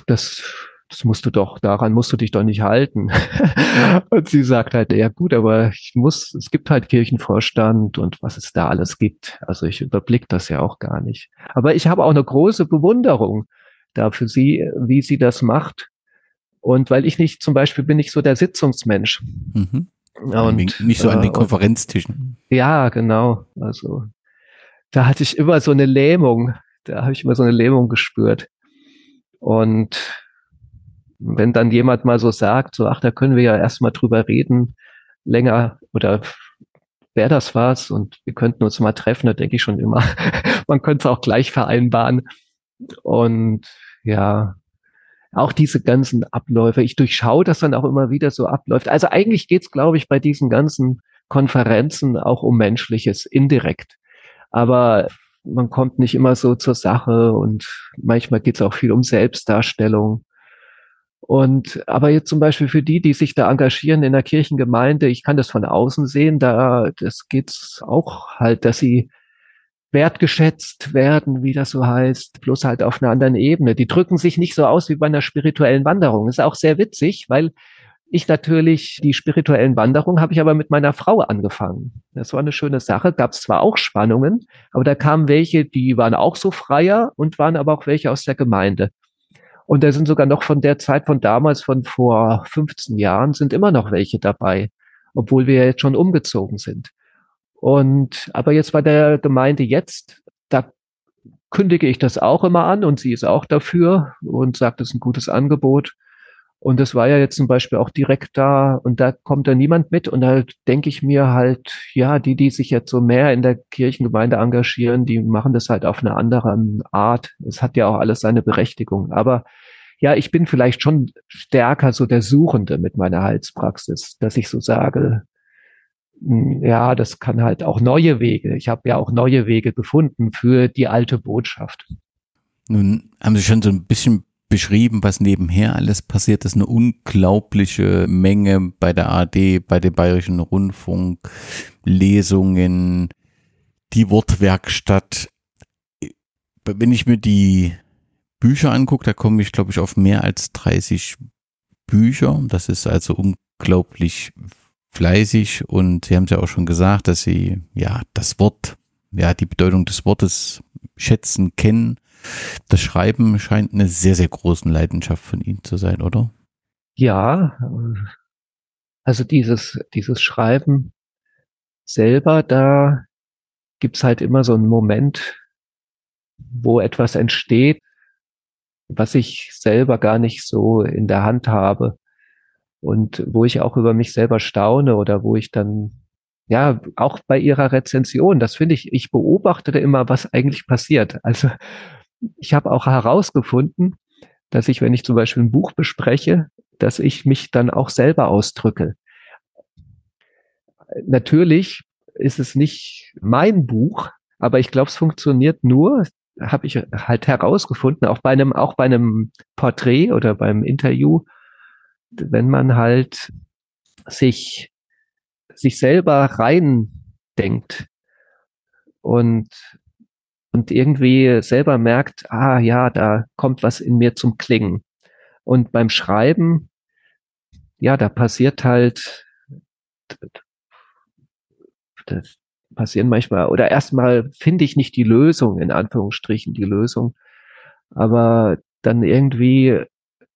Speaker 2: daran musst du dich doch nicht halten. Und sie sagt halt, ja gut, aber es gibt halt Kirchenvorstand und was es da alles gibt. Also ich überblick das ja auch gar nicht. Aber ich habe auch eine große Bewunderung da für sie, wie sie das macht. Und weil ich nicht, zum Beispiel bin ich so der Sitzungsmensch.
Speaker 1: Mhm.
Speaker 2: Und,
Speaker 1: Nicht so an den Konferenztischen.
Speaker 2: ja, genau. Also da hatte ich immer so eine Lähmung. Da habe ich immer so eine Lähmung gespürt. Und wenn dann jemand mal so sagt, so, ach, da können wir ja erstmal drüber reden, länger oder wäre das was und wir könnten uns mal treffen, da denke ich schon immer, man könnte es auch gleich vereinbaren. Und ja, auch diese ganzen Abläufe, ich durchschaue das dann auch immer wieder so abläuft. Also eigentlich geht's, glaube ich, bei diesen ganzen Konferenzen auch um Menschliches, indirekt. Aber man kommt nicht immer so zur Sache und manchmal geht's auch viel um Selbstdarstellung. Und aber jetzt zum Beispiel für die, die sich da engagieren in der Kirchengemeinde, ich kann das von außen sehen, das geht's auch halt, dass sie wertgeschätzt werden, wie das so heißt, bloß halt auf einer anderen Ebene. Die drücken sich nicht so aus wie bei einer spirituellen Wanderung. Das ist auch sehr witzig, weil ich natürlich die spirituellen Wanderungen habe ich aber mit meiner Frau angefangen. Das war eine schöne Sache. Gab es zwar auch Spannungen, aber da kamen welche, die waren auch so freier und waren aber auch welche aus der Gemeinde. Und da sind sogar noch von der Zeit von damals, von vor 15 Jahren, sind immer noch welche dabei, obwohl wir jetzt schon umgezogen sind. Und aber jetzt bei der Gemeinde jetzt, da kündige ich das auch immer an und sie ist auch dafür und sagt, es ist ein gutes Angebot. Und das war ja jetzt zum Beispiel auch direkt da und da kommt da niemand mit. Und da denke ich mir halt, ja, die sich jetzt so mehr in der Kirchengemeinde engagieren, die machen das halt auf eine andere Art. Es hat ja auch alles seine Berechtigung. Aber ja, ich bin vielleicht schon stärker so der Suchende mit meiner Heilspraxis, dass ich so sage, ja, das kann halt auch neue Wege. Ich habe ja auch neue Wege gefunden für die alte Botschaft.
Speaker 1: Nun haben Sie schon so ein bisschen beschrieben, was nebenher alles passiert. Das ist eine unglaubliche Menge bei der ARD, bei dem Bayerischen Rundfunk, Lesungen, die Wortwerkstatt. Wenn ich mir die Bücher angucke, da komme ich, glaube ich, auf mehr als 30 Bücher. Das ist also unglaublich fleißig und Sie haben es ja auch schon gesagt, dass Sie ja das Wort, ja die Bedeutung des Wortes schätzen, kennen. Das Schreiben scheint eine sehr, sehr große Leidenschaft von Ihnen zu sein, oder?
Speaker 2: Ja, also dieses Schreiben selber, da gibt's halt immer so einen Moment, wo etwas entsteht, was ich selber gar nicht so in der Hand habe und wo ich auch über mich selber staune oder wo ich dann, ja, auch bei Ihrer Rezension, das finde ich beobachte immer, was eigentlich passiert. Also ich habe auch herausgefunden, dass ich, wenn ich zum Beispiel ein Buch bespreche, dass ich mich dann auch selber ausdrücke. Natürlich ist es nicht mein Buch, aber ich glaube, es funktioniert nur, habe ich halt herausgefunden, auch bei einem Porträt oder beim Interview, wenn man halt sich, sich selber rein denkt. Und und irgendwie selber merkt, ja, da kommt was in mir zum Klingen. Und beim Schreiben, ja, da passiert halt, das passieren manchmal, oder erstmal finde ich nicht die Lösung, in Anführungsstrichen die Lösung, aber dann irgendwie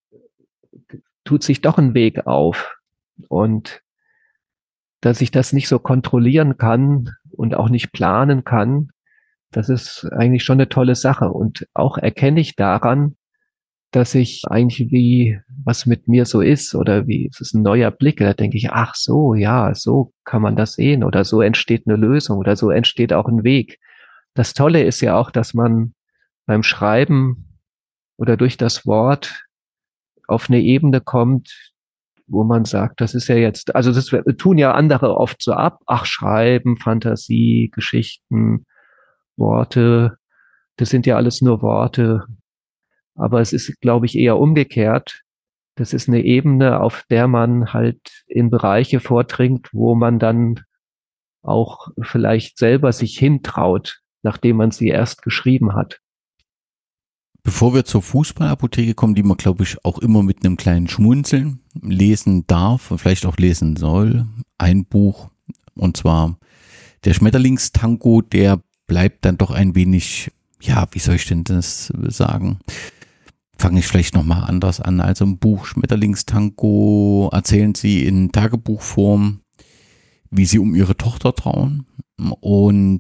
Speaker 2: tut sich doch ein Weg auf. Und dass ich das nicht so kontrollieren kann und auch nicht planen kann, das ist eigentlich schon eine tolle Sache. Und auch erkenne ich daran, dass ich eigentlich wie, was mit mir so ist oder wie, es ist ein neuer Blick. Da denke ich, ach so, ja, so kann man das sehen oder so entsteht eine Lösung oder so entsteht auch ein Weg. Das Tolle ist ja auch, dass man beim Schreiben oder durch das Wort auf eine Ebene kommt, wo man sagt, das ist ja jetzt, also das tun ja andere oft so ab, ach, Schreiben, Fantasie, Geschichten, Worte, das sind ja alles nur Worte, aber es ist, glaube ich, eher umgekehrt. Das ist eine Ebene, auf der man halt in Bereiche vordringt, wo man dann auch vielleicht selber sich hintraut, nachdem man sie erst geschrieben hat.
Speaker 1: Bevor wir zur Fußballapotheke kommen, die man, glaube ich, auch immer mit einem kleinen Schmunzeln lesen darf und vielleicht auch lesen soll, ein Buch, und zwar der Schmetterlingstango, der bleibt dann doch ein wenig, ja, wie soll ich denn das sagen? Fange ich vielleicht nochmal anders an. Also im Buch Schmetterlingstango erzählen sie in Tagebuchform, wie sie um ihre Tochter trauern, und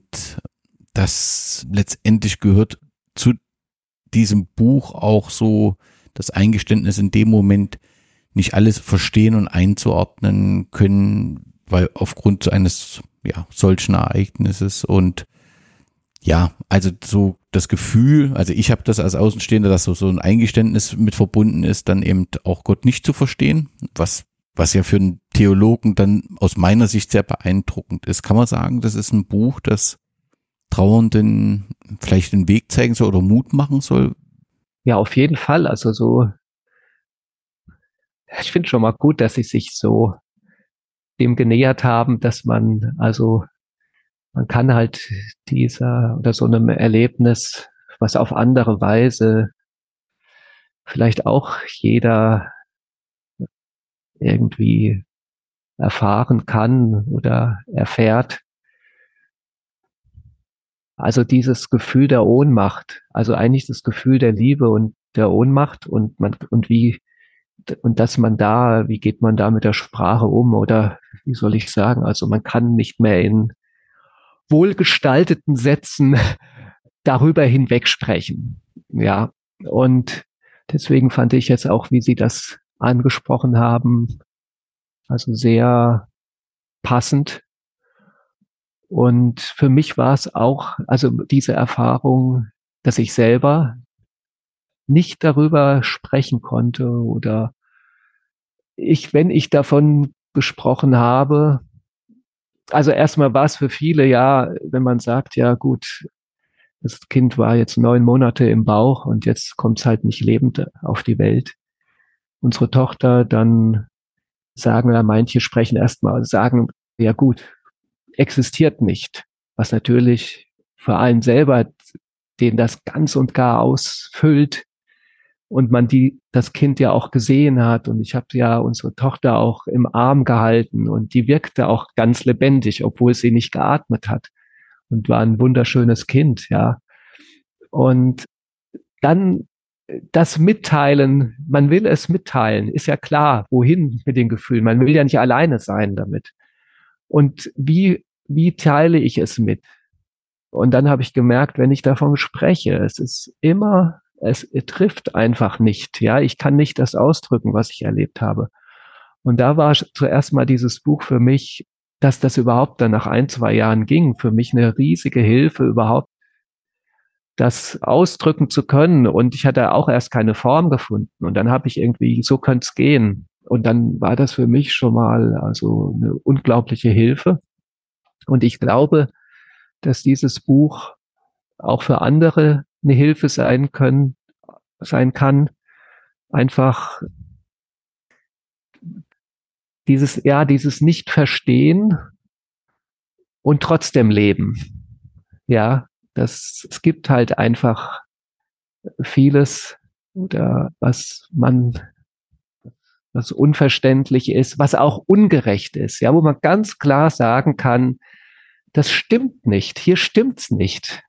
Speaker 1: das letztendlich gehört zu diesem Buch auch so das Eingeständnis, in dem Moment nicht alles verstehen und einzuordnen können, weil aufgrund so eines solchen Ereignisses. Und ja, also so das Gefühl, also ich habe das als Außenstehender, dass so ein Eingeständnis mit verbunden ist, dann eben auch Gott nicht zu verstehen, was ja für einen Theologen dann aus meiner Sicht sehr beeindruckend ist. Kann man sagen, das ist ein Buch, das Trauernden vielleicht den Weg zeigen soll oder Mut machen soll?
Speaker 2: Ja, auf jeden Fall. Also so, ich finde schon mal gut, dass sie sich so dem genähert haben, dass man kann halt dieser oder so einem Erlebnis, was auf andere Weise vielleicht auch jeder irgendwie erfahren kann oder erfährt. Also dieses Gefühl der Ohnmacht, also eigentlich das Gefühl der Liebe und der Ohnmacht und dass man da, wie geht man da mit der Sprache um oder wie soll ich sagen, also man kann nicht mehr in wohlgestalteten Sätzen darüber hinweg sprechen. Ja, und deswegen fand ich jetzt auch, wie Sie das angesprochen haben, also sehr passend. Und für mich war es auch, also diese Erfahrung, dass ich selber nicht darüber sprechen konnte oder wenn ich davon gesprochen habe, also erstmal war es für viele, ja, wenn man sagt, ja gut, das Kind war jetzt 9 Monate im Bauch und jetzt kommt es halt nicht lebend auf die Welt. Unsere Tochter, dann sagen ja manche sprechen erstmal, sagen, ja gut, existiert nicht. Was natürlich für einen selber, den das ganz und gar ausfüllt und man das Kind ja auch gesehen hat. Und ich habe ja unsere Tochter auch im Arm gehalten und die wirkte auch ganz lebendig, obwohl sie nicht geatmet hat und war ein wunderschönes Kind, ja. Und dann das Mitteilen, man will es mitteilen, ist ja klar, wohin mit den Gefühlen. Man will ja nicht alleine sein damit. Und wie teile ich es mit? Und dann habe ich gemerkt, wenn ich davon spreche, es trifft einfach nicht. Ja, ich kann nicht das ausdrücken, was ich erlebt habe. Und da war zuerst mal dieses Buch für mich, dass das überhaupt dann nach 1, 2 Jahren ging, für mich eine riesige Hilfe, überhaupt das ausdrücken zu können. Und ich hatte auch erst keine Form gefunden. Und dann habe ich irgendwie, so könnte es gehen. Und dann war das für mich schon mal also eine unglaubliche Hilfe. Und ich glaube, dass dieses Buch auch für andere eine Hilfe sein kann. Einfach dieses Nicht-Verstehen und trotzdem leben. Ja, Es gibt halt einfach vieles oder was unverständlich ist, was auch ungerecht ist, ja, wo man ganz klar sagen kann, das stimmt nicht, hier stimmt's nicht.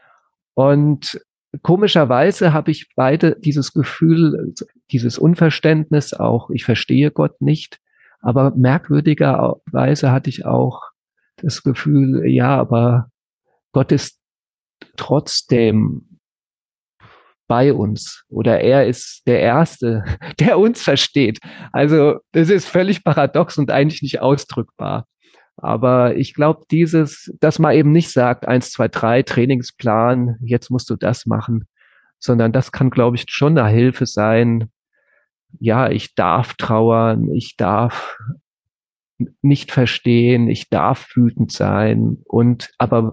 Speaker 2: Und komischerweise habe ich beide dieses Gefühl, dieses Unverständnis auch, ich verstehe Gott nicht, aber merkwürdigerweise hatte ich auch das Gefühl, ja, aber Gott ist trotzdem bei uns oder er ist der Erste, der uns versteht. Also das ist völlig paradox und eigentlich nicht ausdrückbar. Aber ich glaube, dass man eben nicht sagt, 1, 2, 3, Trainingsplan, jetzt musst du das machen, sondern das kann, glaube ich, schon eine Hilfe sein. Ja, ich darf trauern, ich darf nicht verstehen, ich darf wütend sein aber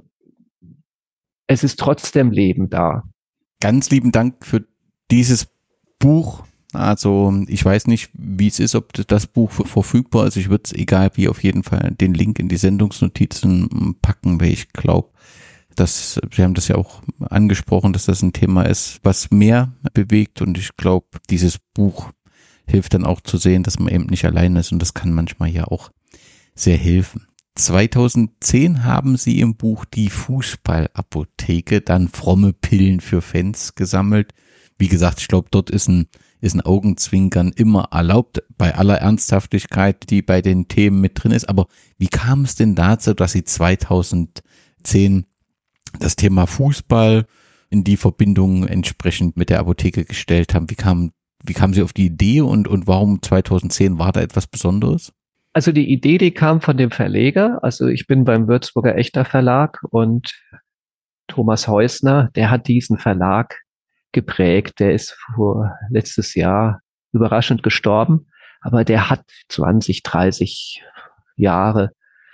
Speaker 2: es ist trotzdem Leben da.
Speaker 1: Ganz lieben Dank für dieses Buch. Also ich weiß nicht, wie es ist, ob das Buch verfügbar ist. Ich würde es, egal wie, auf jeden Fall den Link in die Sendungsnotizen packen, weil ich glaube, Sie haben das ja auch angesprochen, dass das ein Thema ist, was mehr bewegt, und ich glaube, dieses Buch hilft dann auch zu sehen, dass man eben nicht allein ist, und das kann manchmal ja auch sehr helfen. 2010 haben Sie im Buch Die Fußballapotheke dann fromme Pillen für Fans gesammelt. Wie gesagt, ich glaube, dort ist ein Augenzwinkern immer erlaubt, bei aller Ernsthaftigkeit, die bei den Themen mit drin ist. Aber wie kam es denn dazu, dass Sie 2010 das Thema Fußball in die Verbindung entsprechend mit der Apotheke gestellt haben? Wie kamen Sie auf die Idee und warum 2010 war da etwas Besonderes?
Speaker 2: Also die Idee, die kam von dem Verleger. Also ich bin beim Würzburger Echter Verlag und Thomas Heusner, der hat diesen Verlag geprägt. Der ist letztes Jahr überraschend gestorben, aber der hat 20, 30 Jahre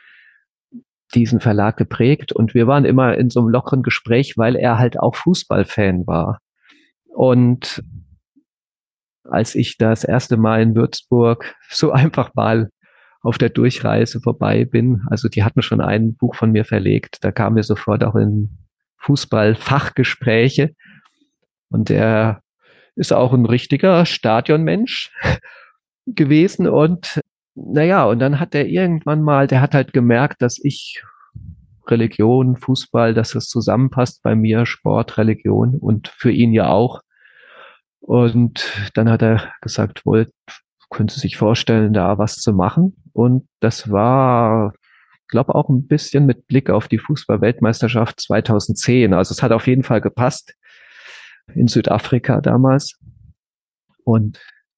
Speaker 2: diesen Verlag geprägt, und wir waren immer in so einem lockeren Gespräch, weil er halt auch Fußballfan war. Und als ich das erste Mal in Würzburg so einfach mal auf der Durchreise vorbei bin, also die hatten schon ein Buch von mir verlegt, da kamen wir sofort auch in Fußballfachgespräche, und er ist auch ein richtiger Stadionmensch gewesen, und naja, und dann hat er irgendwann mal, der hat halt gemerkt, dass ich Religion, Fußball, dass das zusammenpasst bei mir, Sport, Religion, und für ihn ja auch. Und dann hat er gesagt, könnte sich vorstellen, da was zu machen. Und das war, glaube auch ein bisschen mit Blick auf die Fußball-Weltmeisterschaft 2010. Also es hat auf jeden Fall gepasst in Südafrika damals. Und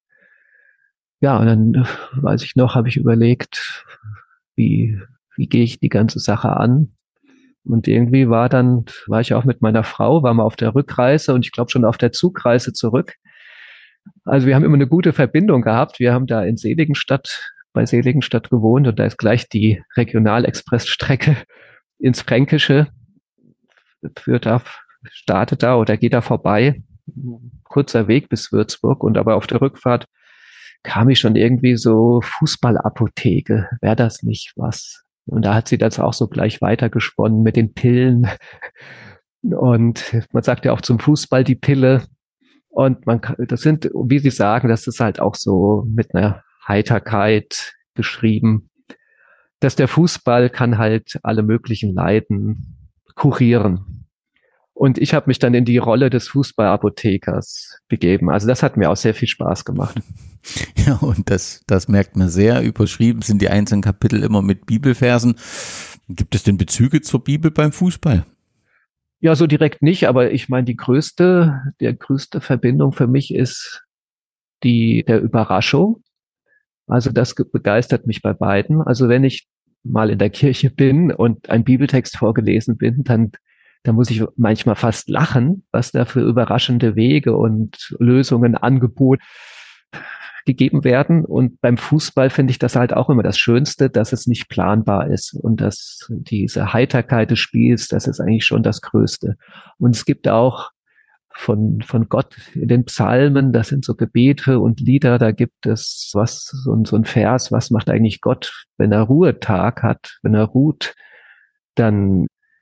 Speaker 2: ja, und dann weiß ich noch, habe ich überlegt, wie gehe ich die ganze Sache an? Und irgendwie war ich auch mit meiner Frau, waren wir auf der Rückreise und ich glaube schon auf der Zugreise zurück. Also wir haben immer eine gute Verbindung gehabt. Wir haben da bei Seligenstadt gewohnt, und da ist gleich die Regionalexpressstrecke ins Fränkische, startet da oder geht da vorbei. Kurzer Weg bis Würzburg, und aber auf der Rückfahrt kam ich schon irgendwie so, Fußballapotheke, wäre das nicht was? Und da hat sie das auch so gleich weitergesponnen mit den Pillen. Und man sagt ja auch zum Fußball die Pille. Und das sind, wie Sie sagen, das ist halt auch so mit einer Heiterkeit geschrieben, dass der Fußball kann halt alle möglichen Leiden kurieren. Und ich habe mich dann in die Rolle des Fußballapothekers begeben. Also das hat mir auch sehr viel Spaß gemacht.
Speaker 1: Ja, und das merkt man sehr. Überschrieben sind die einzelnen Kapitel immer mit Bibelversen. Gibt es denn Bezüge zur Bibel beim Fußball?
Speaker 2: Ja, so direkt nicht, aber ich meine, die größte Verbindung für mich ist die der Überraschung. Also das begeistert mich bei beiden. Also wenn ich mal in der Kirche bin und ein Bibeltext vorgelesen bin, dann muss ich manchmal fast lachen, was da für überraschende Wege und Lösungen, Angebote gegeben werden. Und beim Fußball finde ich das halt auch immer das Schönste, dass es nicht planbar ist und dass diese Heiterkeit des Spiels, das ist eigentlich schon das Größte. Und es gibt auch von Gott in den Psalmen, das sind so Gebete und Lieder, da gibt es so ein Vers, was macht eigentlich Gott, wenn er Ruhetag hat, wenn er ruht, dann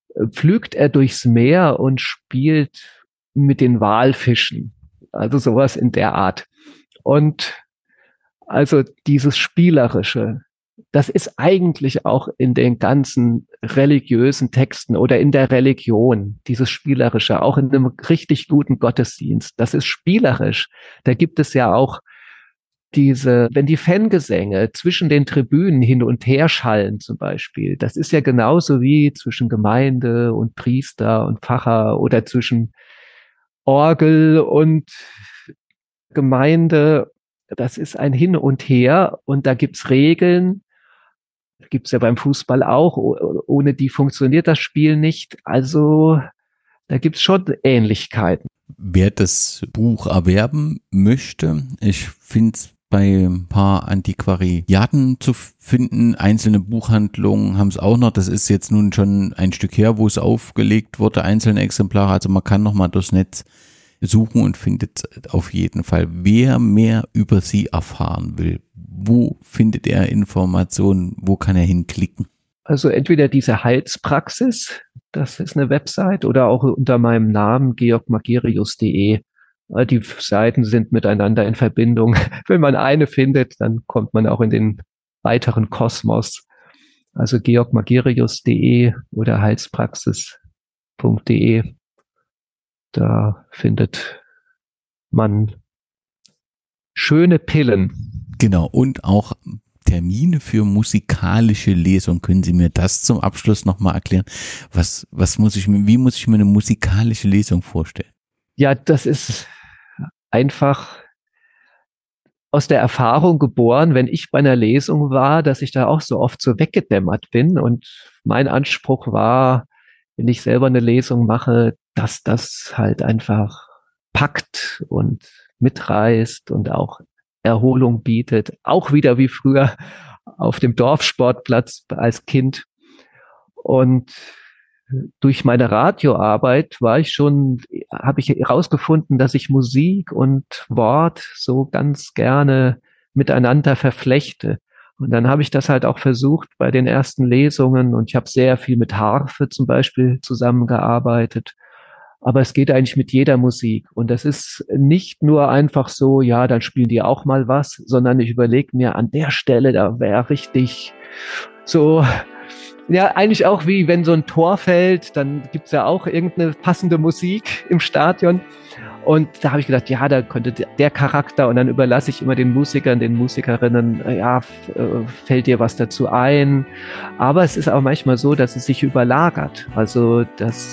Speaker 2: pflügt er durchs Meer und spielt mit den Walfischen. Also sowas in der Art. Und also dieses Spielerische, das ist eigentlich auch in den ganzen religiösen Texten oder in der Religion, dieses Spielerische, auch in einem richtig guten Gottesdienst. Das ist spielerisch. Da gibt es ja auch wenn die Fangesänge zwischen den Tribünen hin und her schallen zum Beispiel, das ist ja genauso wie zwischen Gemeinde und Priester und Pfarrer oder zwischen Orgel und Gemeinde. Das ist ein Hin und Her und da gibt's Regeln. Gibt's ja beim Fußball auch. Ohne die funktioniert das Spiel nicht. Also da gibt's schon Ähnlichkeiten.
Speaker 1: Wer das Buch erwerben möchte, ich finde es bei ein paar Antiquariaten zu finden. Einzelne Buchhandlungen haben es auch noch. Das ist jetzt nun schon ein Stück her, wo es aufgelegt wurde, einzelne Exemplare. Also man kann nochmal durchs Netz suchen und findet auf jeden Fall. Wer mehr über Sie erfahren will, wo findet er Informationen? Wo kann er hinklicken?
Speaker 2: Also entweder diese Heilspraxis, das ist eine Website, oder auch unter meinem Namen georgmagirius.de. Die Seiten sind miteinander in Verbindung. Wenn man eine findet, dann kommt man auch in den weiteren Kosmos. Also georgmagirius.de oder heilspraxis.de. Da findet man schöne Pillen.
Speaker 1: Genau, und auch Termine für musikalische Lesung. Können Sie mir das zum Abschluss nochmal erklären? Wie muss ich mir eine musikalische Lesung vorstellen?
Speaker 2: Ja, das ist einfach aus der Erfahrung geboren, wenn ich bei einer Lesung war, dass ich da auch so oft so weggedämmert bin. Und mein Anspruch war, wenn ich selber eine Lesung mache, dass das halt einfach packt und mitreißt und auch Erholung bietet. Auch wieder wie früher auf dem Dorfsportplatz als Kind. Und durch meine Radioarbeit habe ich herausgefunden, dass ich Musik und Wort so ganz gerne miteinander verflechte. Und dann habe ich das halt auch versucht bei den ersten Lesungen und ich habe sehr viel mit Harfe zum Beispiel zusammengearbeitet. Aber es geht eigentlich mit jeder Musik. Und das ist nicht nur einfach so, ja, dann spielen die auch mal was, sondern ich überlege mir an der Stelle, da wäre richtig so, ja, eigentlich auch wie wenn so ein Tor fällt, dann gibt's ja auch irgendeine passende Musik im Stadion. Und da habe ich gedacht, ja, da könnte der Charakter, und dann überlasse ich immer den Musikern, den Musikerinnen, ja, fällt dir was dazu ein. Aber es ist auch manchmal so, dass es sich überlagert. Also,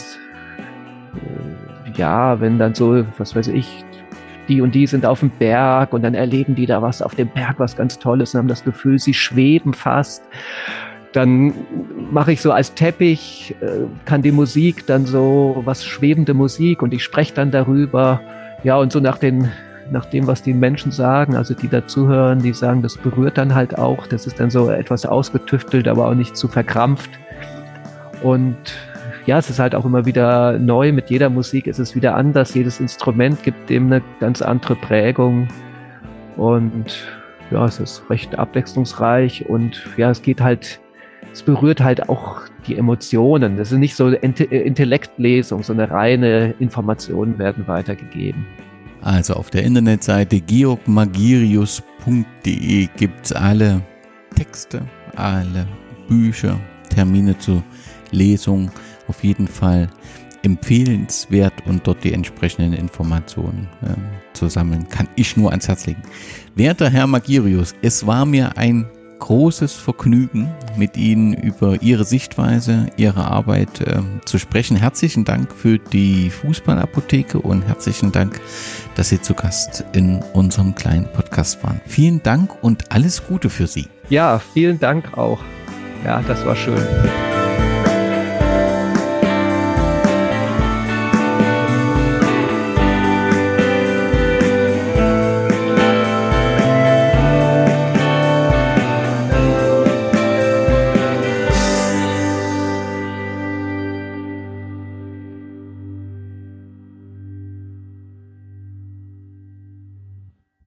Speaker 2: ja, wenn dann so, was weiß ich, die und die sind auf dem Berg und dann erleben die da was auf dem Berg, was ganz Tolles und haben das Gefühl, sie schweben fast. Dann mache ich so als Teppich, kann die Musik dann so was schwebende Musik und ich spreche dann darüber. Ja, und so nach dem, was die Menschen sagen, also die dazuhören, die sagen, das berührt dann halt auch. Das ist dann so etwas ausgetüftelt, aber auch nicht zu verkrampft. Und ja, es ist halt auch immer wieder neu. Mit jeder Musik ist es wieder anders. Jedes Instrument gibt dem eine ganz andere Prägung. Und ja, es ist recht abwechslungsreich und ja, es berührt halt auch die Emotionen. Das ist nicht so Intellektlesung, sondern reine Informationen werden weitergegeben.
Speaker 1: Also auf der Internetseite georgmagirius.de gibt es alle Texte, alle Bücher, Termine zu Lesungen. Auf jeden Fall empfehlenswert und dort die entsprechenden Informationen zu sammeln, kann ich nur ans Herz legen. Werter Herr Magirius, es war mir ein großes Vergnügen, mit Ihnen über Ihre Sichtweise, Ihre Arbeit zu sprechen. Herzlichen Dank für die Fußballapotheke und herzlichen Dank, dass Sie zu Gast in unserem kleinen Podcast waren. Vielen Dank und alles Gute für Sie.
Speaker 2: Ja, vielen Dank auch. Ja, das war schön.